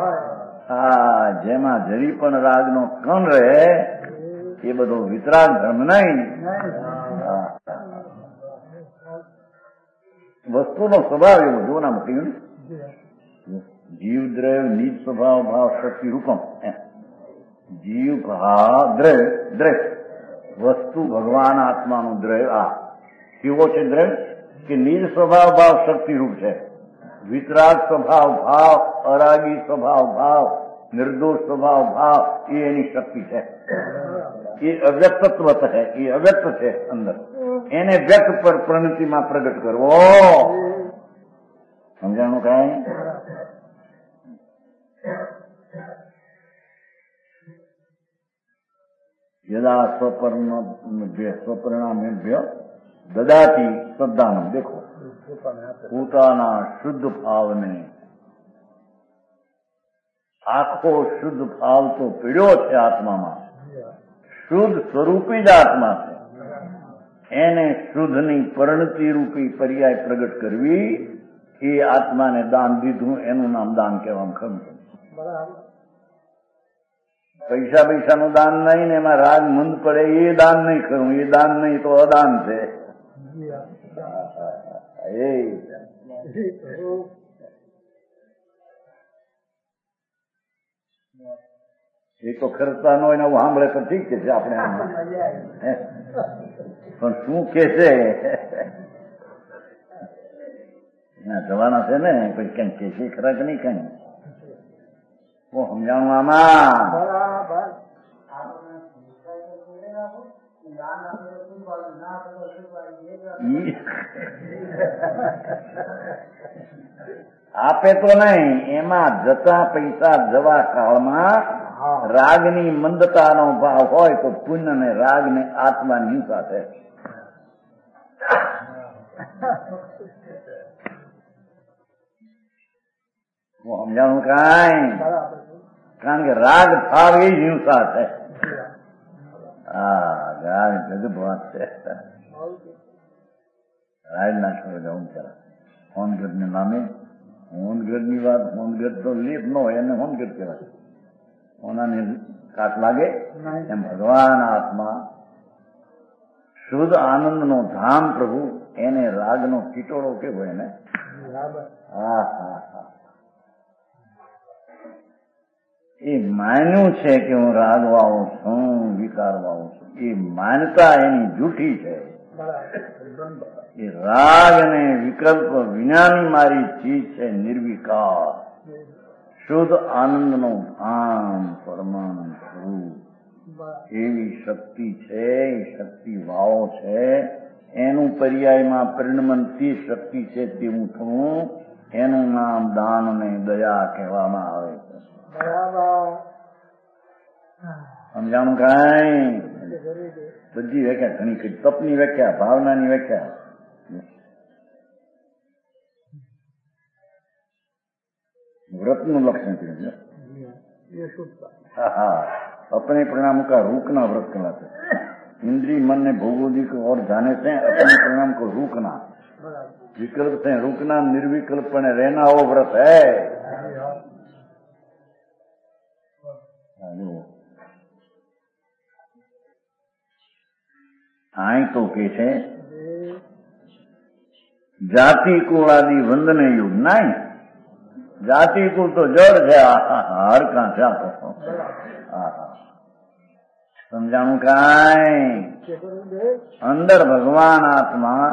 જેમાં જરી પણ રાગનો કણ રહે એ બધો વિતરાગ ધર્મ નહીં. વસ્તુનો સ્વભાવ એવો જો નામ કહ્યું જીવ દ્રવ્ય નિજ સ્વભાવ ભાવ શક્તિ રૂપમ. જીવ ભાવ દ્રવ્ય વસ્તુ ભગવાન આત્માનું દ્રવ્ય આ કેવો છે દ્રવ્ય કે નિજ સ્વભાવ ભાવ શક્તિ રૂપ છે. વિતરાગ સ્વભાવ ભાવ અરાગી સ્વભાવ ભાવ નિર્દોષ સ્વભાવ ભાવ એ એની શક્તિ છે. એ અવ્યક્તત્વ છે એ અવ્યક્ત છે અંદર એને વ્યક્ત પર પ્રણતિમાં પ્રગટ કરવો. સમજાણું કાંઈ? યદા સ્વપરિણામેભ્ય દદાતી શ્રદ્ધાનમ. દેખો પોતાના શુદ્ધ ભાવને આખો શુદ્ધ ભાવ તો પીડ્યો છે આત્મામાં. શુદ્ધ સ્વરૂપી જ આત્મા છે. એને શુદ્ધની પરિણતિ રૂપી પર્યાય પ્રગટ કરવી એ આત્માને દાન દીધું એનું નામ દાન કહેવામાં ખરું. પૈસા પૈસાનું દાન નહીં ને એમાં રાગ મંદ પડે એ દાન નહીં ખરું. એ દાન નહીં તો અદાન છે. એ તો ખર્ચતા ન હોય ને સાંભળે તો ઠીક છે આપણે પણ શું કે છે જવાના છે ને પછી કઈ કે છે ખરા કે નહીં કઈ સમજાણું આમાં? આપે તો નહીં એમાં જતા પૈસા જવા કાળમાં રાગની મંદતાનો ભાવ હોય તો પુણ્ય ને રાગ ને આત્માની હિંસા છે. સમજાણું કાંઈ? કારણ કે રાગ ભાવ એ જ હિંસા છે. રાગ જગત છે. રાગ ના છોડે જવું ચાલે હોનગઢ ને નામે હોનગઢ ની વાત હોનગઢ તો લેપ ન હોય એને હોનગઢ કહેવાય. હોનાને કાટ લાગે એમ ભગવાન આત્મા શુદ્ધ આનંદનો ધામ પ્રભુ એને રાગનો કીટોળો કેવો એને એ માન્યું છે કે હું રાગવાળો છું વિકારવાળો છું. એ માનતા એની જૂઠી છે. એ રાગ અને વિકલ્પ વિનાની મારી ચીજ છે નિર્વિકાર શુદ્ધ આનંદનો ધામ પરમાનંદ સ્વરૂપ. એવી શક્તિ છે એ શક્તિ વાવો છે એનું પર્યાયમાં પરિણમનથી શક્તિ છે તેવું થવું એનું નામ દાન અને દયા કહેવામાં આવે છે. સમજાણું કાંઈ? બધી વ્યાખ્યા ઘણી કરી. તપની વ્યાખ્યા ભાવનાની વ્યાખ્યા व्रतનું लक्षण है। अपने परिणाम का रोकना व्रत कहलाता है। इंद्रिय मन ने भौगोलिक और जाने से अपने परिणाम को रोकना, विकल्प से रोकना, निर्विकल्पने रहना वो व्रत है। आई तो के छे जाति कुल आदि वंदने युग नहीं, जाति कुल तो जड़ है हर का जातो સમજાણું કાંઈ? અંદર ભગવાન આત્મા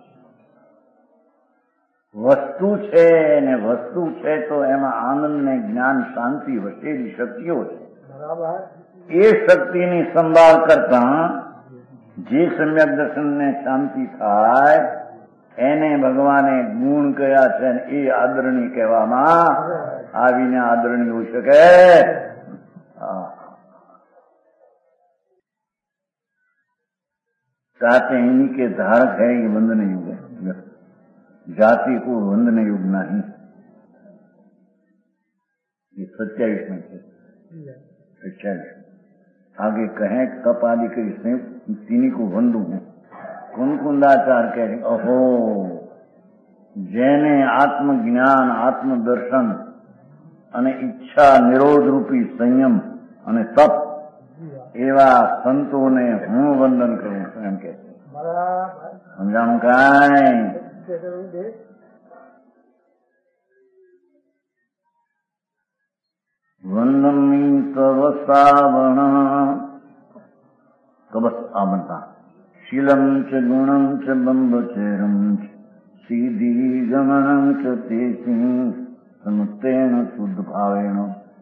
વસ્તુ છે ને વસ્તુ છે તો એમાં આનંદ ને જ્ઞાન શાંતિ વસેલી શક્તિઓ છે. એ શક્તિની સંભાળ કરતા જે સમ્યક દર્શનને શાંતિ થાય એને ભગવાને ગુણ કયા છે ને એ આદરણી કહેવામાં આવીને આદરણી હોઈ શકે. जाते इन्हीं के धारक है ये वंदन युग है. जाति को वंदन युग नहीं. ये 27 में थे. 27 आगे कहें कप आदि के इसमें तीनी को वंदू हूं. कुंकुंदाचार कह अहो जेने आत्मज्ञान आत्मदर्शन અને ઈચ્છા નિરોધ રૂપી સંયમ અને તપ એવા સંતોને હું વંદન કરું છું એમ કે છે. સમજાણું કાંઈ? વંદમી તવ શ્રાવણ કબસ આવતા શીલમ ચ ગુણમ ચ બંબચેરમ સીધી ગમનમ ચ તેસિંહ સમુત્તેન શુદ્ધ ભાવેણ.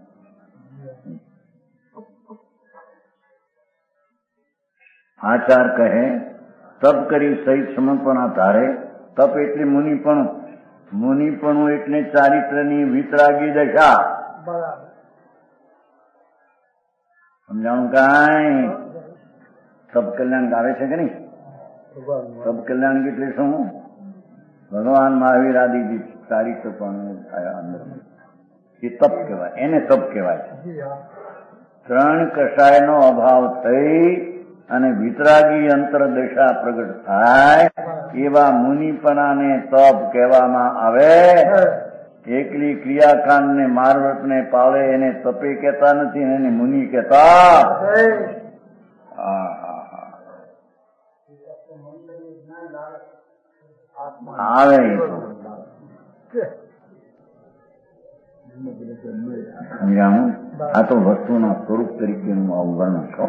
આચાર કહે તપ કરી સહિત સમર્પણ ધારે. તપ એટલે મુનિપણું એટલે ચારિત્રની વિતરાગી દશા. સમજાણું કાંઈ? તપ કલ્યાણ આવે છે કે નહીં? તપ કલ્યાણ એટલે શું? ભગવાન મહાવીર આદિ ચારિત્ર પણ અંદર એ તપ કહેવાય. એને તપ કહેવાય છે. 3 કષાયનો અભાવ થઈ અને વિતરાગી અંતરદશા પ્રગટ થાય એવા મુનિપણાને તપ કહેવામાં આવે. એકલી ક્રિયાકાંડ ને મારવટ ને પાળે એને તપે કહેતા નથી, એને મુનિ કહેતા આવે. સમજાણું? આ તો વસ્તુના સ્વરૂપ તરીકેનું આવું વર્ણન છો.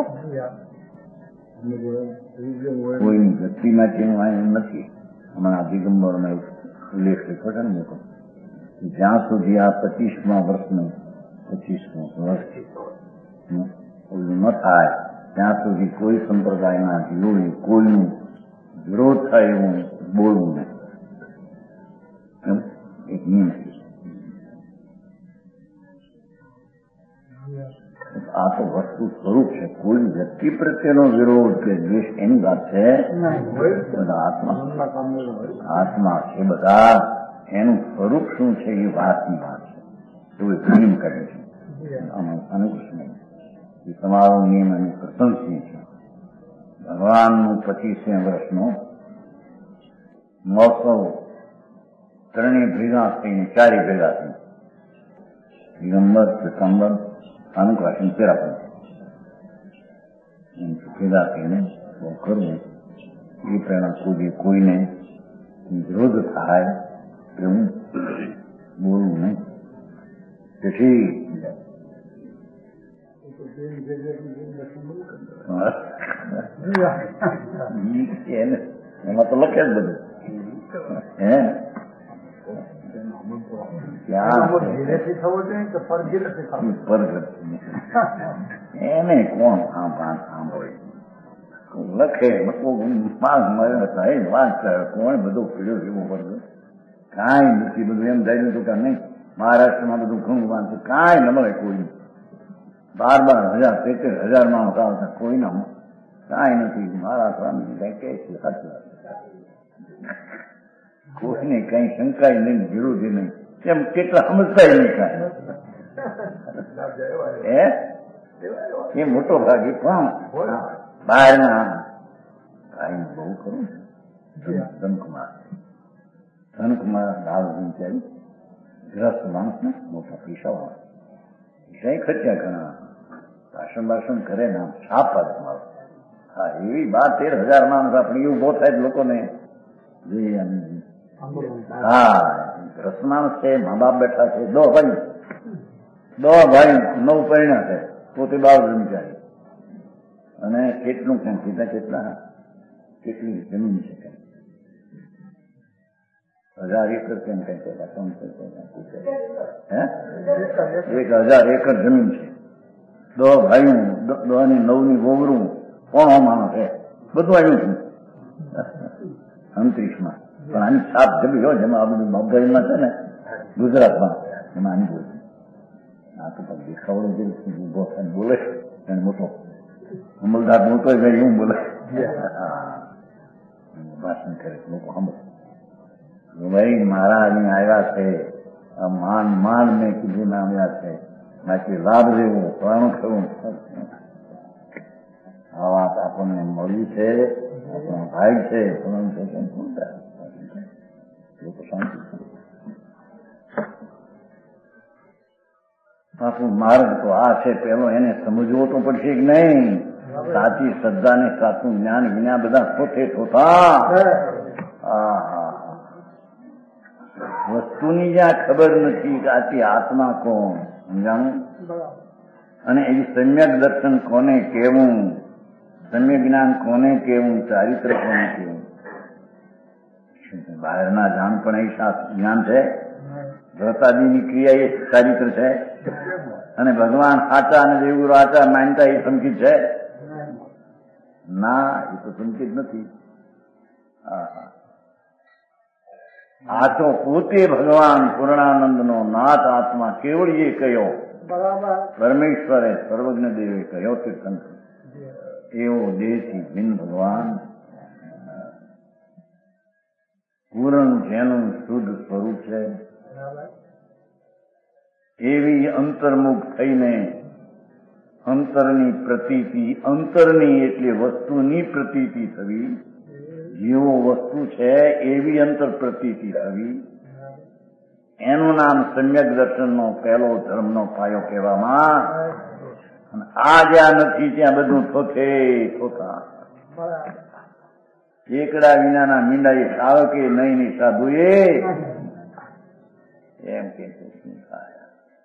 કોઈની વ્યક્તિ માટેનું આ નથી. હમણાં દિગંબરમાં ઉલ્લેખ લખ્યો છે ને, જ્યાં સુધી આ 25મા વર્ષનું 25મું વર્ષ ન થાય ત્યાં સુધી કોઈ સંપ્રદાયના જીવોએ કોઈનું વિરોધ થાય એવું બોલવું નહીં. એક નિયમ છે. આ તો વસ્તુ સ્વરૂપ છે. કોઈ વ્યક્તિ પ્રત્યેનો વિરોધ કે દ્વેષ એની વાત છે. બધા આત્મા છે. બધા એનું સ્વરૂપ શું છે એ વાતની વાત છે. એવું નિયમ કરે છે. અનુકૂળ નહીં. એ તમારો નિયમ એનું પ્રશંસનીય છે. ભગવાનનું 25 વર્ષનો મહોત્સવ ત્રણેય ભેગા થઈને 4 ભેગા થઈને દિગંબર પીતાંબર અનુકાશન પેરાપન ભેગા થઈને કરવું એ પ્રેરણા કોઈને વિરોધ થાય એવું બોલવું નહીં. તેથી એમાં તો લખે જ બધું. હે એને કોણ સાંભળે? લખે માગ મળે વાત કોણ બધું પીડ્યું જેવું પડતું કાંઈ નથી. બધું એમ થઈ હતું કે નહીં મહારાષ્ટ્રમાં બધું ઘણું વાંચું કાંઈ ન મળે. કોઈ 12,000 13,000 માણસ આવતા કોઈના કાંઈ નથી. મારા સ્વામી કઈ કે છે સાચું. કોઈને કઈ શંકાય નહીં, વિરોધી નહીં. કેમ કેટલા સમજતા નહીં કાંઈ. એ મોટો ભાગ એ પણ બહારના ભાઈ બહુ ખરું. ધનકુમાર દાવ વિચારી ગ્રસ્ત માણસ ને મોટા પૈસા પૈસા ખર્ચ્યા ઘણા. ભાષણ કરે ને આમ છાપ આવે મારો. હા એવી 12-13,000 માણસ આપણે એવું બહુ થાય લોકોને. હા ગ્રસ્ત માણસ છે, મા બાપ બેઠા છે, 2 ભાઈ 9 પરિણા છે, પોતે 12 વિચારી. અને કેટલું કેમ કીધા કેટલી જમીન છે કેમ 1000 એકર કેમ કઈ કહેતા 1000 એકર જમીન છે. 10 ભાઈઓ 10 ની 9 ની ગોબરું કોણ માણસ છે બધું આવ્યું છું અંતરિક્ષમાં. પણ આની છાપ જમી હોય જેમાં આ બધું બાબદારીમાં છે ને ગુજરાતમાં એમાં આની બોલ આ તો દેખાવડો જે ઉભો થાય બોલે એને મોટો અમલદાર મોટો જાય એવું બોલે ભાષણ કરે લોકો સાંભળે ભાઈ મારા અહીં આવ્યા છે આ માન મેં કીધું ના આવ્યા છે બાકી લાભ લેવો પ્રાણ કરવું આ વાત આપણને મળી છે આપણો ભાઈ છે લોકો શાંતિ આપણું માર્ગ તો આ છે પેલો એને સમજવો તો પડશે કે નહીં. સાચી શ્રદ્ધા ને સાચું જ્ઞાન વિના બધા પોતે થતા વસ્તુની જ્યાં ખબર નથી કે આથી આત્મા કોણ સમજાણું. અને એવી સમ્યક દર્શન કોને કેવું, સમ્યક જ્ઞાન કોને કેવું, ચારિત્ર કોને કેવું. બહારના જાણ પણ એ જ્ઞાન છે, વ્રતાદિની ક્રિયા એ ચારિત્ર છે, અને ભગવાન સાચા અને દેવગુરુ આચા માનતા એ સંકિત છે ના, એ તો સંકિત નથી. આ તો પોતે ભગવાન પૂર્ણાનંદનો નાથ આત્મા કેવળ એ કહ્યો, પરમેશ્વરે સર્વજ્ઞ દેવે કહ્યો તીર્થંકર એવો દેહથી ભિન્ન ભગવાન પૂરણ જેનું શુદ્ધ સ્વરૂપ છે એવી અંતર્મુખ થઈને અંતરની પ્રતીતિ, અંતરની એટલે વસ્તુની પ્રતીતિ થવી, જેવો વસ્તુ છે એવી અંતર પ્રતીતિ થવી, એનું નામ સમ્યક દર્શનનો પહેલો ધર્મનો પાયો કહેવામાં. અને આ જ્યાં નથી ત્યાં બધું થોથા એકડા વિનાના મીંડા એ સાવકે નહીં ની સાધુ એમ કે શું થાય.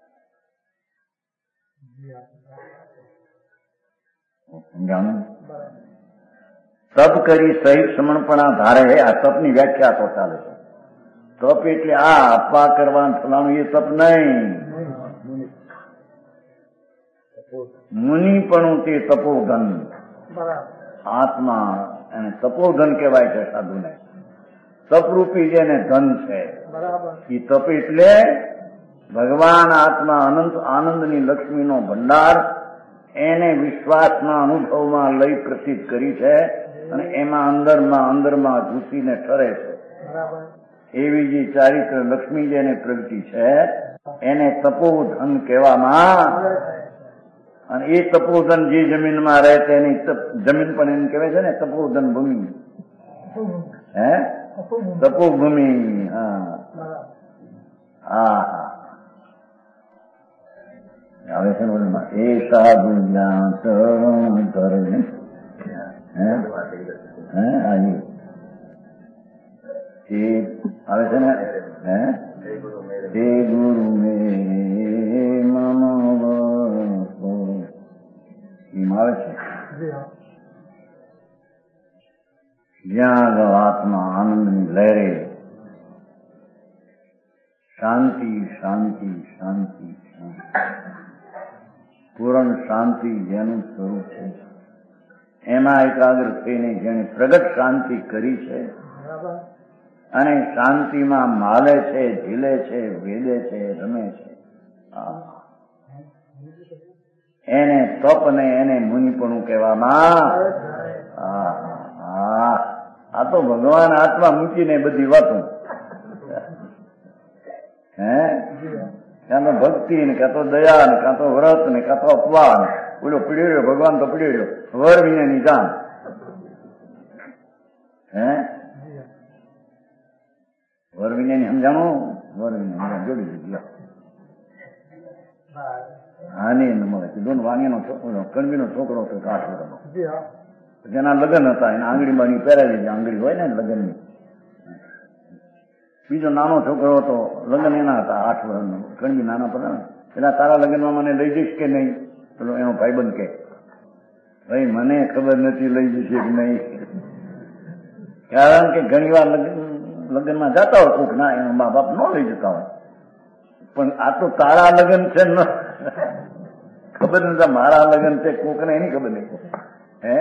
સમજાણું. તપ કરી સહિત સમર્પણા ધારે. આ તપની વ્યાખ્યા તો ચાલે છે. તપ એટલે આ આપવા કરવાનું ફલાણું એ તપ નહીં. મુનિપણું તે તપોધન, આત્મા અને તપોધન કહેવાય છે સાધુને. તપરૂપી જેને ધન છે એ તપ એટલે ભગવાન આત્મા અનંત આનંદની લક્ષ્મીનો ભંડાર એને વિશ્વાસના અનુભવમાં લઈ પ્રસિદ્ધ કરી છે અને એમાં અંદરમાં ઘૂસીને ઠરે છે. એવી જે ચારિત્ર લક્ષ્મી જેને પ્રગટી છે એને તપોધન કહેવામાં. અને એ તપોધન જે જમીનમાં રહે છે એની જમીન પણ એને કહેવાય છે ને તપોધન ભૂમિ. તપોભૂમિ. આવે છે ને એ સાધુ જ્ઞાન કરે ને આવે છે ને હે ગુરુ મે મમ આવે છે. જ્યાં આત્મા આનંદની લહેરે શાંતિ શાંતિ શાંતિ પૂર્ણ શાંતિ જેનું સ્વરૂપ છે એમાં એકાગ્ર થઈને જેને પ્રગટ શાંતિ કરી છે અને શાંતિમાં માલે છે, ઝીલે છે, વેદે છે, રમે છે, એને તપ ને એને મુનિપણું કહેવામાં. આ તો ભગવાન આત્મા મૂકીને બધી વાતો કાં તો ભક્તિ ને કાં તો દયા ને કાં તો વ્રત ને કાં તો અપવાદ. બોલો પીડ્યો રહ્યો ભગવાન તો પીડ્યો રહ્યો વર વિનાની જાન. વર વિનાની સમજાણું, વર વિના જોડી દીધી. હાની મળે કીધું વાણીનો છોકરો કણબીનો છોકરો હતો 8 વર્ષનો, જેના લગ્ન હતા એના આંગળીમાં પહેરાવી દીધી. આંગળી હોય ને લગ્નની. બીજો નાનો છોકરો હતો, લગ્ન એના હતા 8 વર્ષનો, કણબી નાના પડે ને. પેલા તારા લગ્નમાં મને લઈ જઈશ કે નહીં? પેલો એનો ભાઈબંધ કે ભાઈ મને ખબર નથી લઈ જશે કે નહીં. કારણ કે ઘણી વાર લગ્નમાં જતા હોય કોક ના એના મા બાપ ન લઈ જતા હોય, પણ આ તો તારા લગ્ન છે ને ખબર નથી, મારા લગ્ન છે કોક ને એની ખબર નહીં. હે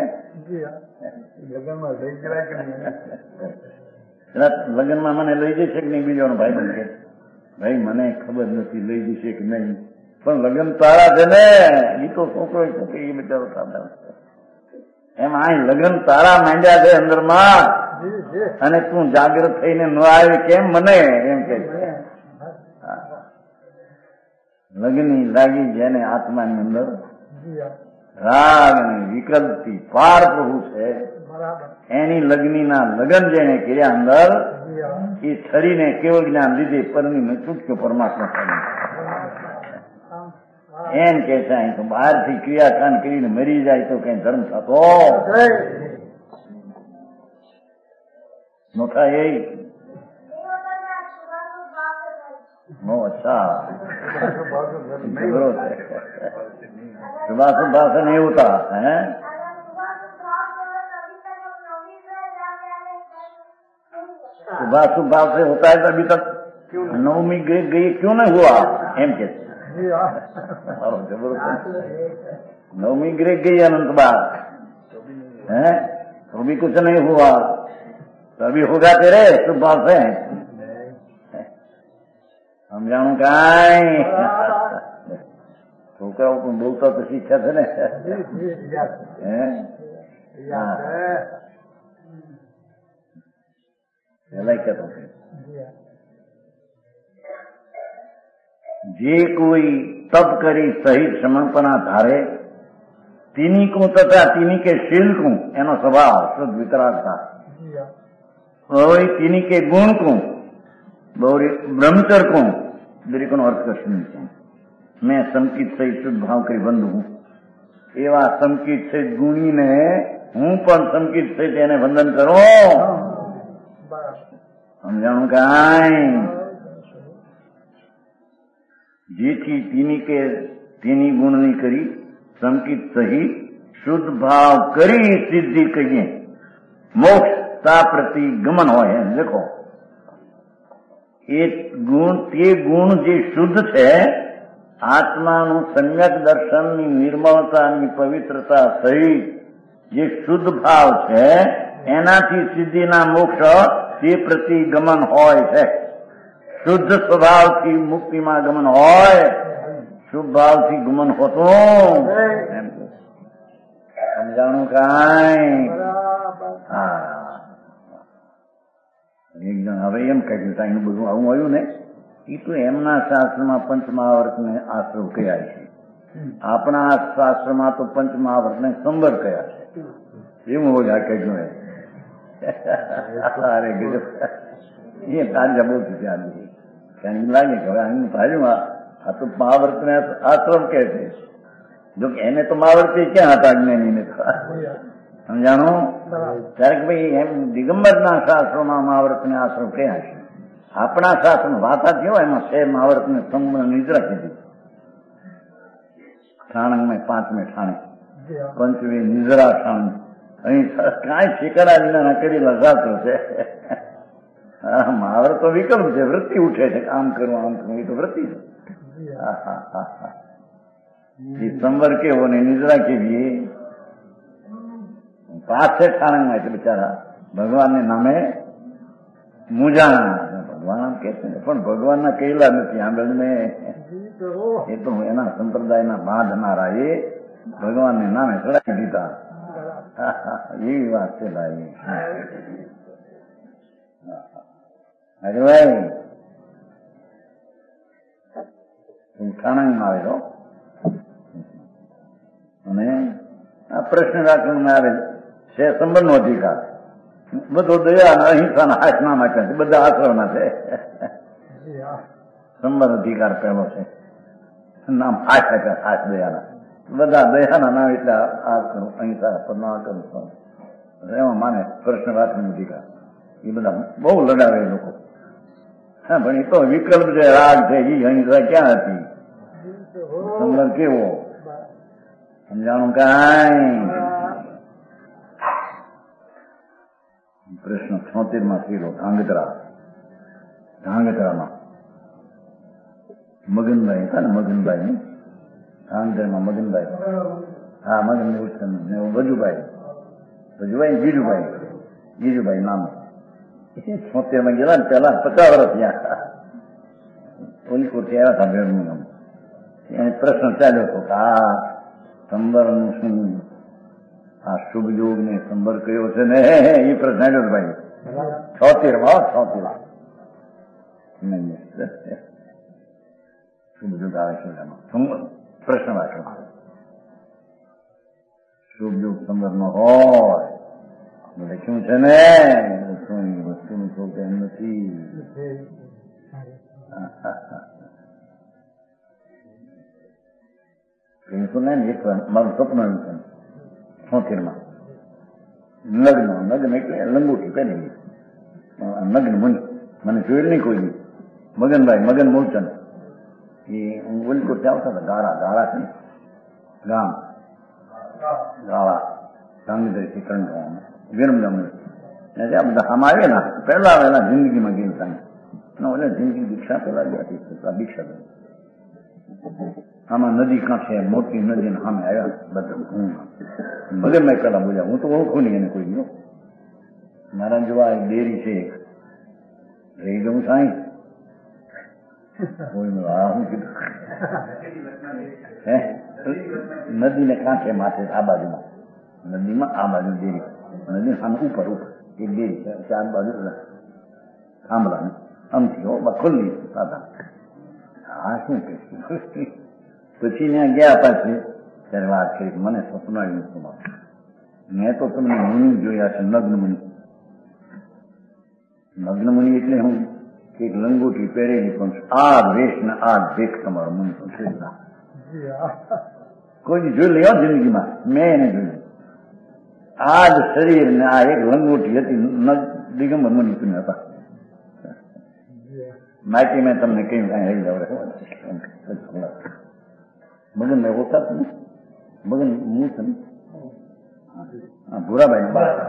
લગ્નમાં મને લઈ જશે કે નહીં? બીજો ભાઈ બન કે ભાઈ મને ખબર નથી લઈ જશે કે નહીં, પણ લગ્ન તારા છે ને. એ તો છોકરો એ બિચારો સાંભળે એમ આ લગ્ન તારા માંડ્યા છે અંદરમાં, અને તું જાગૃત થઈને ન આવે કેમ મને એમ કે લગ્ની લાગી જેને આત્માની અંદર રાગ અને વિકલ્પથી પાર પ્રભુ છે એની લગ્નીના લગ્ન જેને કર્યા અંદર એ છરીને કેવળ જ્ઞાન લીધે પરણી છૂટક્યો પરમાત્મા થાય એમ કે છે. અહીં તો બહારથી ક્રિયાકાંડ કરીને મરી જાય તો કઈ ધર્મ થતો મોટા એ અચ્છા ઝઘડો છે. सुभाष नहीं होता है, सुभाष से होता है तो अभी तक नवमी गई क्यों नहीं हुआ एम के नवमी ग्रेक गई अनंत बार है तो भी कुछ नहीं हुआ, तो अभी होगा तेरे सुभाष से हम जानू काई છોકરાઓ પણ બોલતા તો શીખ્યા છે ને. પેલા કહેતો જે કોઈ તપ કરી સહિત સમર્પણા ધારે તીની કો તથા તીની કે शील को એનો સ્વભાવ શુદ્ધ વિતરાગતા હોય, તીની કે ગુણ को ब्रह्मचर्य को दरेक નો અર્થ કશું નહીં. मैं संकित सहित शुद्ध भाव કરી બંધ હું, એવા સંકિત સહિત ગુણીને હું પણ સંકિત સહિત એને વંદન કરો. સમજાણું કાંઈ? જેથી તેની ગુણની કરી સંકિત સહિત શુદ્ધ ભાવ કરી સિદ્ધિ કહીએ મોક્ષ તા પ્રતિ ગમન હોય. એમ દેખો એ ગુણ, તે ગુણ જે શુદ્ધ છે આત્માનું સમ્યક દર્શનની નિર્મળતાની પવિત્રતા સહિત જે શુદ્ધ ભાવ છે એનાથી સિદ્ધિના મોક્ષ તે પ્રતિ ગમન હોય છે. શુદ્ધ સ્વભાવથી મુક્તિમાં ગમન હોય, શુભ ભાવથી ગમન હોતું. સમજાણું કાંઈ? હા એક જણ હવે એમ કહ્યું એનું બધું આવું આવ્યું ને એ તો એમના શાસ્ત્રમાં પંચમહાવર્તને આશ્રવ કયા છે, આપણા શાસ્ત્રમાં તો પંચમહાવર્તને સંબર કયા છે. એવું હોય આ કહ્યું અરે ગજબ એ તાજા બહુ ધ્યાન દીધી. કારણ લાગે કે હવે આનું ભાર્યું આ તો મહાવર્તને આશ્રમ કહે છે. જો એને તો મહાવર્ત ક્યાં હતા જ્ઞાનીને? સમજાણું? ત્યારે કે ભાઈ એમ દિગંબરના શાસ્ત્રોમાં મહાવર્તને આશ્રમ કયા છે. આપણા શાસ્ત્ર વાતા થયો એમાં છે મહાવર્તને સંપૂર્ણ નિદ્રા કીધી. ઠાણંગ में 5वें ઠાણે 5મી નિદ્રા ઠાણંગ. અહીં કાંઈ ઠેકાણા વિના કરેલા શાસ્ત્રો છે. મહાવર્ત તો વિકલ્પ છે, વૃત્તિ ઉઠે છે આમ કરવું આમ કરવું, એ તો વૃત્તિ છે. એ સંવર કેવો ને નિદ્રા કેવી પાસે ઠાણંગમાં છે બિચારા ભગવાનને નામે મૂંઝાણા. ભગવાન કે છે પણ ભગવાનના કહેલા નથી આંબેડને, એ તો એના સંપ્રદાયના બાંધનારા એ ભગવાનને નામે ચડાવી દીધા. એવી વાત છે ભાઈ. ભાઈ ઠાણંગમાં આવેલો અને આ પ્રશ્ન રાખવામાં આવેલ છે સંબંધનો અધિકાર. બધો દયા અહિંસાના હાથના માટે બધા આશ્રમના છે. સંબંધ અધિકાર પહેલો છે, નામ હાથ દયાના, બધા દયાના નામ એટલે આ કરું અહિંસા પર ના કરું એમાં માને પ્રશ્ન રાખવાનો અધિકાર. એ બધા બહુ લડાવે લોકો. હા પણ એ તો વિકલ્પ છે, રાગ છે, એ અહિંસા ક્યાં હતી? સંબંધ કેવો? સમજાણું કાંઈ? પ્રશ્ન 76 થયેલો ધાંગધ્રામાં મગનભાઈ હતા ને, મગનભાઈ ધાંગધ્રામાં મગનભાઈ, હા મગનભાઈ ગીજુભાઈ નામ 76 ગયેલા ને, પેલા 50 વર્ષ થયા ઓલીકોટથી આવ્યા હતા ભેળનું. એને પ્રશ્ન ચાલ્યો હતો કે આ સંબરનું શું, આ શુભ યોગ ને સંબર કયો છે ને, એ પ્રશ્ન આવ્યો ભાઈ 76 શુભ યોગ આવે છે એમાં પ્રશ્ન વાંચો. શુભ યોગ સંબર નો હોય લખ્યું છે ને, શું વસ્તુનું શોધ એમ નથી. એક મારું સપનું આવ્યું છે 76 લગ્ન એટલે લંગોટી પહેરી નગ્ન મુનિ, મને જોયેલ નહીં કોઈ નહીં. મગન મૂળચંદ એ હું ઓલકોટથી આવતા હતા, ગાળા છે ગામ ગાળા ગાંધીથી કરણ વિરમગામ ત્યાં બધા આમ આવે ને, પહેલા આવેલા જિંદગીમાં ગઈ સામે ઓલે જિંદગી દીક્ષા પેલા દીક્ષા આમાં નદી કાંઠે મોટી નદી ને સામે આવ્યા બધા. મગનભાઈ પેલા બોલ્યા, હું તો ઓળખું નહીં એને કોઈ ગયો. મારા જોવા ડેરી છે રહી ગયું સાંઈ કોઈ શું કીધું હે નદીને કાંઠે માથે આ બાજુમાં નદીમાં આ બાજુ ડેરી, નદી સામે ઉપર એક ડેરી છે, ચાર બાજુ થાંભલા આમથી ખુલ્લી દાદા. હા શું કે પછી ત્યાં ગયા પાછી ત્યારે વાત કરી, મને સપનું આવ્યું તમારું, મેં તો તમને મુનિ જોયા છે, નગ્ન મુનિ એટલે હું એક લંગોટી પહેરેલી પણ આ વેશ ને આ દેખ તમારો મુનિ પણ કોઈ જોઈ લેવા જિંદગીમાં, મેં એને જોયું. આ જ શરીર ને આ એક લંગોટી હતી, દિગંબર મુનિ તમે હતા. માહિતી મેં તમને કહ્યું કઈ રહી જાવ. મગનભાઈ ઓછા ને, મગન હું છે ને ભૂરાભાઈ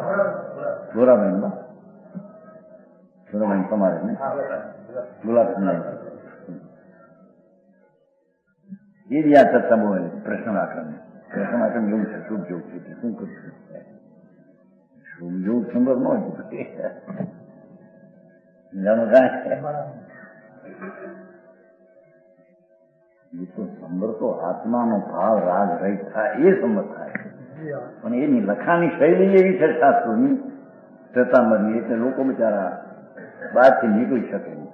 તમારે ને ગુલાબ એ જ આ ચર્ચા બોલે. પ્રશ્ન આક્રમ એવું છે, શુભ જોગ છે શું કરશું? શુભ જોગ સંભવ ન હોય જાણો કાંઈ એ તો સંબર તો આત્માનો ભાવ રાગ રહિત થાય એ સંબર થાય, પણ એની લખાણની શૈલી એવી છે શાસ્ત્રોની શ્વેતાંબરની, એટલે લોકો બિચારા બહારથી નીકળી શકે નહીં.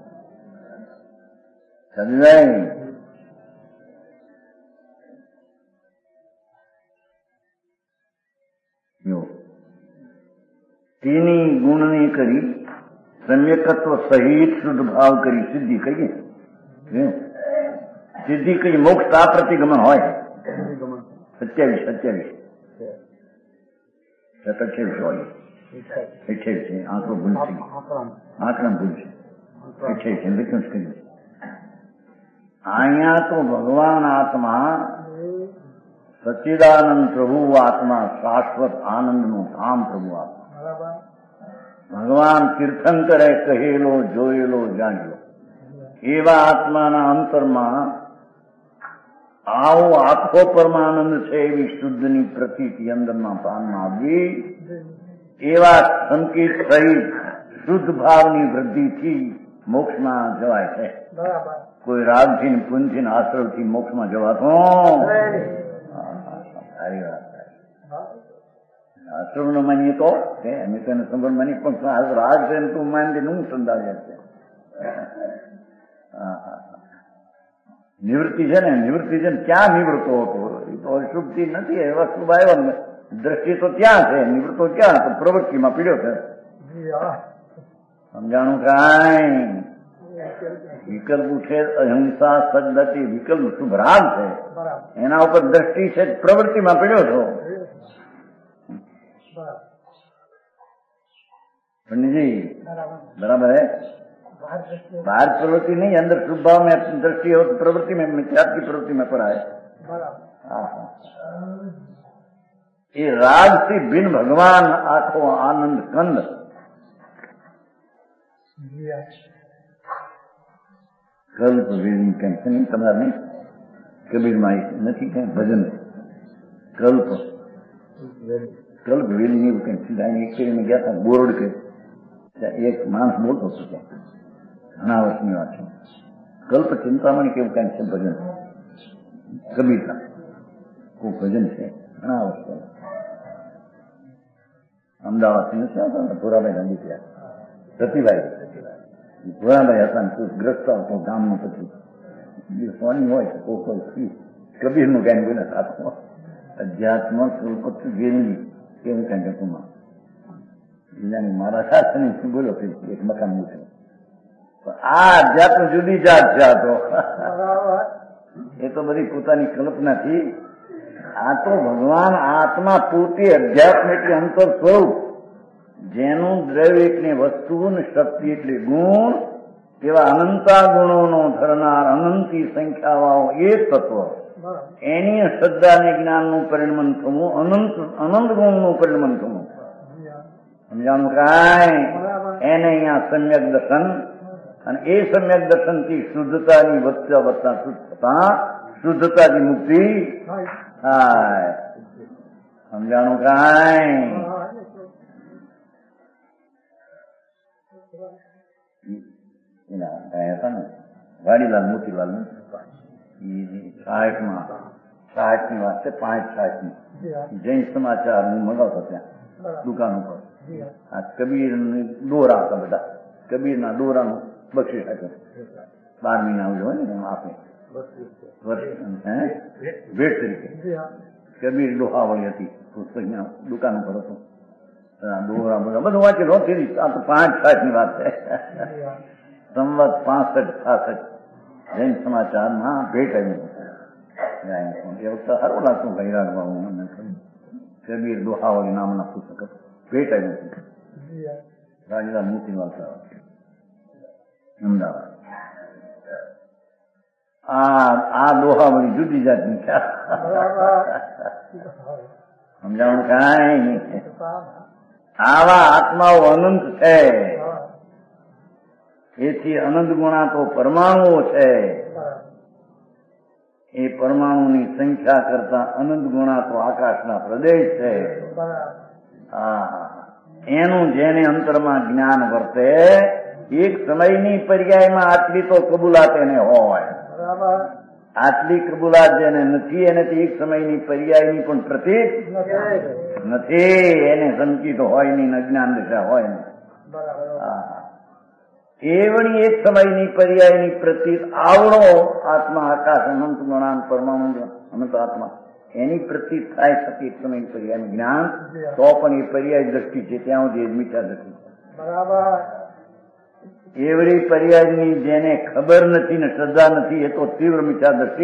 સમજાય? તેની ગુણની કરી સમ્યકત્વ સહિત શુદ્ધ ભાવ કરી સિદ્ધિ કહીએ. સિદ્ધિ કઈ મોક્ષ આ પ્રતિગમન હોય 27 હોય 28 આંકડો ભૂલ છે, આંકડા ભૂલ છે 28 લખ્યું કર્યું. અહીંયા તો ભગવાન આત્મા સચ્ચિદાનંદ પ્રભુ આત્મા, શાશ્વત આનંદનું ધામ પ્રભુ આત્મા. ભગવાન તીર્થંકરે કહેલો જોયેલો જાણ્યો એવા આત્માના અંતરમાં આવો આખો પરમાનંદ છે એવી શુદ્ધની પ્રતીતિ અંદરના પ્રાણમાં આવી, એવા સંકેત સહિત શુદ્ધ ભાવની વૃદ્ધિથી મોક્ષમાં જવાય છે. કોઈ રાગથી પુંજથી આશ્રવથી મોક્ષમાં જવાતો સારી વાત. આશ્રમ નો માનીએ તો અમે તેને સંભળ માની, પણ રાગ છે તું માની હું સંદાવ્યા છે. નિવૃત્તિ છે ને, ક્યાં નિવૃત્તો હતો? એ તો અશુભથી નથી, એ વસ્તુ આવ્યો ને દ્રષ્ટિ તો ત્યાં છે, નિવૃત્તો ક્યાં? તો પ્રવૃત્તિમાં પીડ્યો છે. સમજાણું કાંઈ? વિકલ્પ છે અહિંસા સદગતિ, વિકલ્પ શુભ રાગ છે, એના ઉપર દ્રષ્ટિ છે, પ્રવૃત્તિમાં પીડ્યો છો. पंडित जी बराबर है, बाहर प्रवृत्ति नहीं, अंदर शुभ भाव में दृष्टि हो तो प्रवृत्ति में मिथ्यात्व की प्रवृत्ति में पड़ा है. ये राग से बिन भगवान आखो आनंद कंद કલ્પ વેદની કઈ છે નહીં તમારે નહીં કબીરમાં નથી કઈ ભજન કલ્પ વેદની એવું કઈ સીધા એક કરીને ગયા હતા બોર્ડ કે એક માણસ બોલતો હતો ત્યાં ઘણા વર્ષની વાત છે કલ્પ ચિંતામણી કેવું કઈ છે ભજન કબીરના કોઈ ભજન છે ઘણા વર્ષ અમદાવાદથી નથી આવતા ભોરાભાઈ ના દીકરા સતીભાઈ ભોરાભાઈ હતા ને ગ્રસ્ત હતો ગામનો પછી સોની હોય તો કોઈ કબીરનું કઈ કોઈ સાથે અધ્યાત્મ વેરી કેવું કઈ ટૂંકમાં મારા સાથેની શું બોલો એક મકાન મૂક્યું આ અધ્યાત્મ જુદી જાત છે આ તો એ તો બધી પોતાની કલ્પનાથી આ તો ભગવાન આત્મા પોતે અધ્યાત્મ એટલે અંતર સ્વરૂપ જેનું દ્રવ્ય એટલે વસ્તુ ને શક્તિ એટલે ગુણ એવા અનંતા ગુણોનો ધરનાર અનંતી સંખ્યાવાળો એ તત્વ એની શ્રદ્ધા ને જ્ઞાનનું પરિણમન થવું અનંત ગુણનું પરિણમન થવું સમજાણું કાંઈ એને અહીંયા સમ્યક દર્શન અને એ સમ્યક દર્શન થી શુદ્ધતાની વધતા શુદ્ધતાની મુક્તિ થાય સમજાણું કાંઈ હતા ને વાડીલાલ મોતીલાલ ને 60 ની વાત છે 5-60 જૈન સમાચાર હું મગાવતો ત્યાં દુકાન ઉપર આ કબીર દોરા હતા બધા કબીરના દોરાનું બક્ષીસ આપ્યું 12 મહિના હોય ને આપે ભેટ તરીકે કબીર દોહાવળી હતી પુસ્તકના દુકાન ઉપર હતું દોરા બધા બધું વાંચેલું આ તો 5-60 ની વાત છે સંવત 65-66 જૈન સમાચારમાં ભેટ આવ્યું એ વખતે સારું લાગતું ગૈરાડમાં કબીર દોહાવળી નામના પુસ્તક ભેટ આવ્યું રાજીલા મોતી વાર્તા અમદાવાદ આ દોહાવળી જુદી જાતની છે સમજાવવાનું કાંઈ નહીં આવા આત્માઓ અનંત છે એથી અનંત ગુણા તો પરમાણુઓ છે એ પરમાણુની સંખ્યા કરતા અનંત ગુણા તો આકાશના પ્રદેશ છે એનું જેને અંતરમાં જ્ઞાન વર્તે એક સમયની પર્યાયમાં આટલી તો કબૂલાત એને હોય આટલી કબૂલાત જેને નથી એને એક સમયની પર્યાયની પણ પ્રતીક નથી એને સંચિત હોય નહીં અજ્ઞાન દશા હોય નહીં એવડી એક સમયની પર્યાયની પ્રતીત આવડો આત્મા આકાશ અનંત ગુણાન પરમાણુ અનંત આત્મા એની પ્રતીત થાય શકે એક સમયની પર્યાયનું જ્ઞાન તો પણ એ પર્યાય દ્રષ્ટિ છે ત્યાં સુધી મિથ્યા દ્રષ્ટિ એવડી પર્યાયની જેને ખબર નથી ને શ્રદ્ધા નથી એ તો તીવ્ર મિથ્યા દ્રષ્ટિ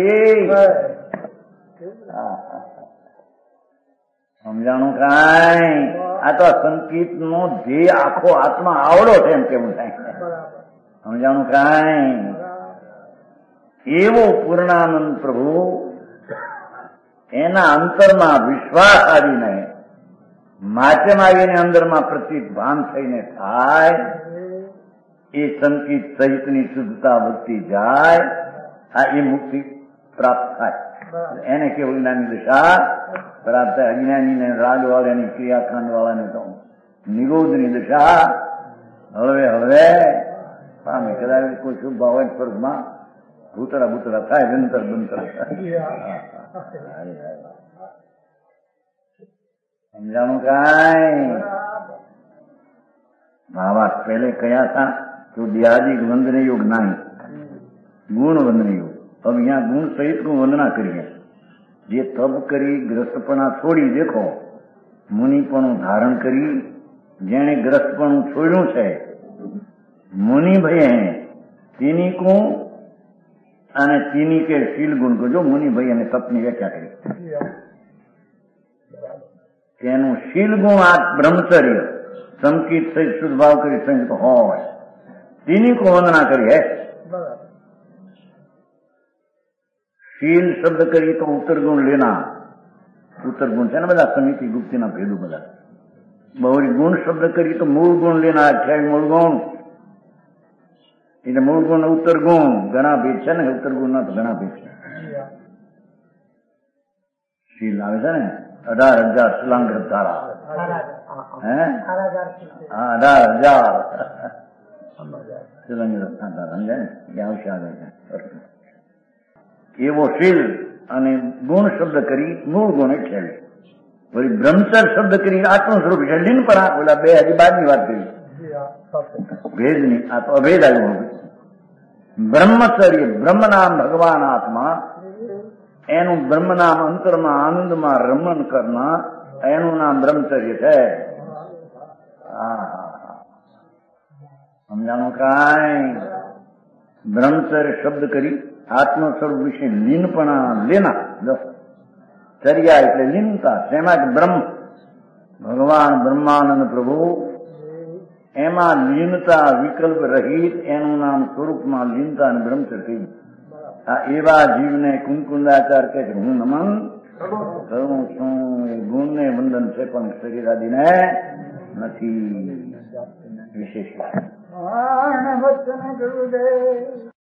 સમજાણું કાંઈ આ તો સંકિત નો ધ્યેય આખો આત્મા આવડો છે એમ કેવું થાય સમજાણું કાંઈ એવો પૂર્ણાનંદ પ્રભુ એના અંતરમાં વિશ્વાસ આવીને માધ્યમ આવીને અંદરમાં પ્રતીત ભાન થઈને થાય એ સંકિત સહિતની શુદ્ધતા વધતી જાય આ એ મુક્તિ પ્રાપ્ત થાય એને કેવું જ્ઞાની દિશા પ્રાપ્ત થાય અજ્ઞાનીને રાગવાળાની ક્રિયાકાંડ વાળાને તો નિરોધની દિશા હળવે પામે કદાચ કોઈ શુભ ભાવ હોય સ્વર્ગમાં ભૂતરા થાય બંતર સમજાણું કાંઈ ભાવાત પહેલે કયા હતા તો દ્યાદિક વંદન યોગ નહીં ગુણ વંદન યોગ હવે અહીંયા ગુણ સહિત વંદના કરીએ જે તપ કરી ગ્રસ્તપણા છોડી દેખો મુનિપણું ધારણ કરી જેણે ગ્રસ્તપણું છોડ્યું છે મુનિ ભાઈ તીની કો અને તીની કે શીલ ગુણ જો મુનિ ભાઈ અને તપની વ્યાખ્યા કરી તેનું શીલ ગુણ આ બ્રહ્મચર્ય સંકિત સહિત શુદ્ધ ભાવ કરી સંયુક્ત હોય તીની કો વંદના કરી હે શીલ શબ્દ કરી તો ઉત્તર ગુણ લેના ઉત્તર ગુણ છે ને બધા સમિતિ ગુપ્તિના ભેદો બધા બહુરી ગુણ શબ્દ કરી તો મૂળ ગુણ લેના 28 મૂળ ગુણ એટલે મૂળ ગુણ ઉત્તર ગુણ ઘણા ભેદ છે ને, ઉત્તર ગુણ ના તો ઘણા ભેદ છે. શીલ આવે છે ને 18,000 શીલાંગ્ર ધારા, હે? હા 18,000 શીલાંગ્ર ધારા સમજાય ને, એ આવશે આગળ. એવો શીલ અને ગુણ શબ્દ કરી મૂળ ગુણ એટલે વળી બ્રહ્મચર શબ્દ કરી આત્મ સ્વરૂપ છે લીન પર. ઓલા બે હજી બાદની વાત કરી ભેદ ની, આ તો અભેદ આવ્યો. બ્રહ્મચર્ય બ્રહ્મ નામ ભગવાન આત્મા, એનું બ્રહ્મ નામ અંતરમાં આનંદમાં રમણ કરનાર, એનું નામ બ્રહ્મચર્ય છે. સમજાણું કાંઈ? બ્રહ્મચર્ય શબ્દ કરી આત્મ સ્વરૂપ વિશે લીનપણા લેના. ચર્યા એટલે લીનતા. શેમાં? બ્રહ્મ ભગવાન બ્રહ્માનંદ પ્રભુ, એમાં લીનતા વિકલ્પ રહિત, એનું નામ સ્વરૂપમાં લીનતા અને બ્રહ્મચર્ય કહ્યું. આ એવા જીવને કુંકુંદાચાર કહે છે હું નમન કરું છું. એ ગુણને વંદન છે પણ શરીરાદીને નથી. વિશેષ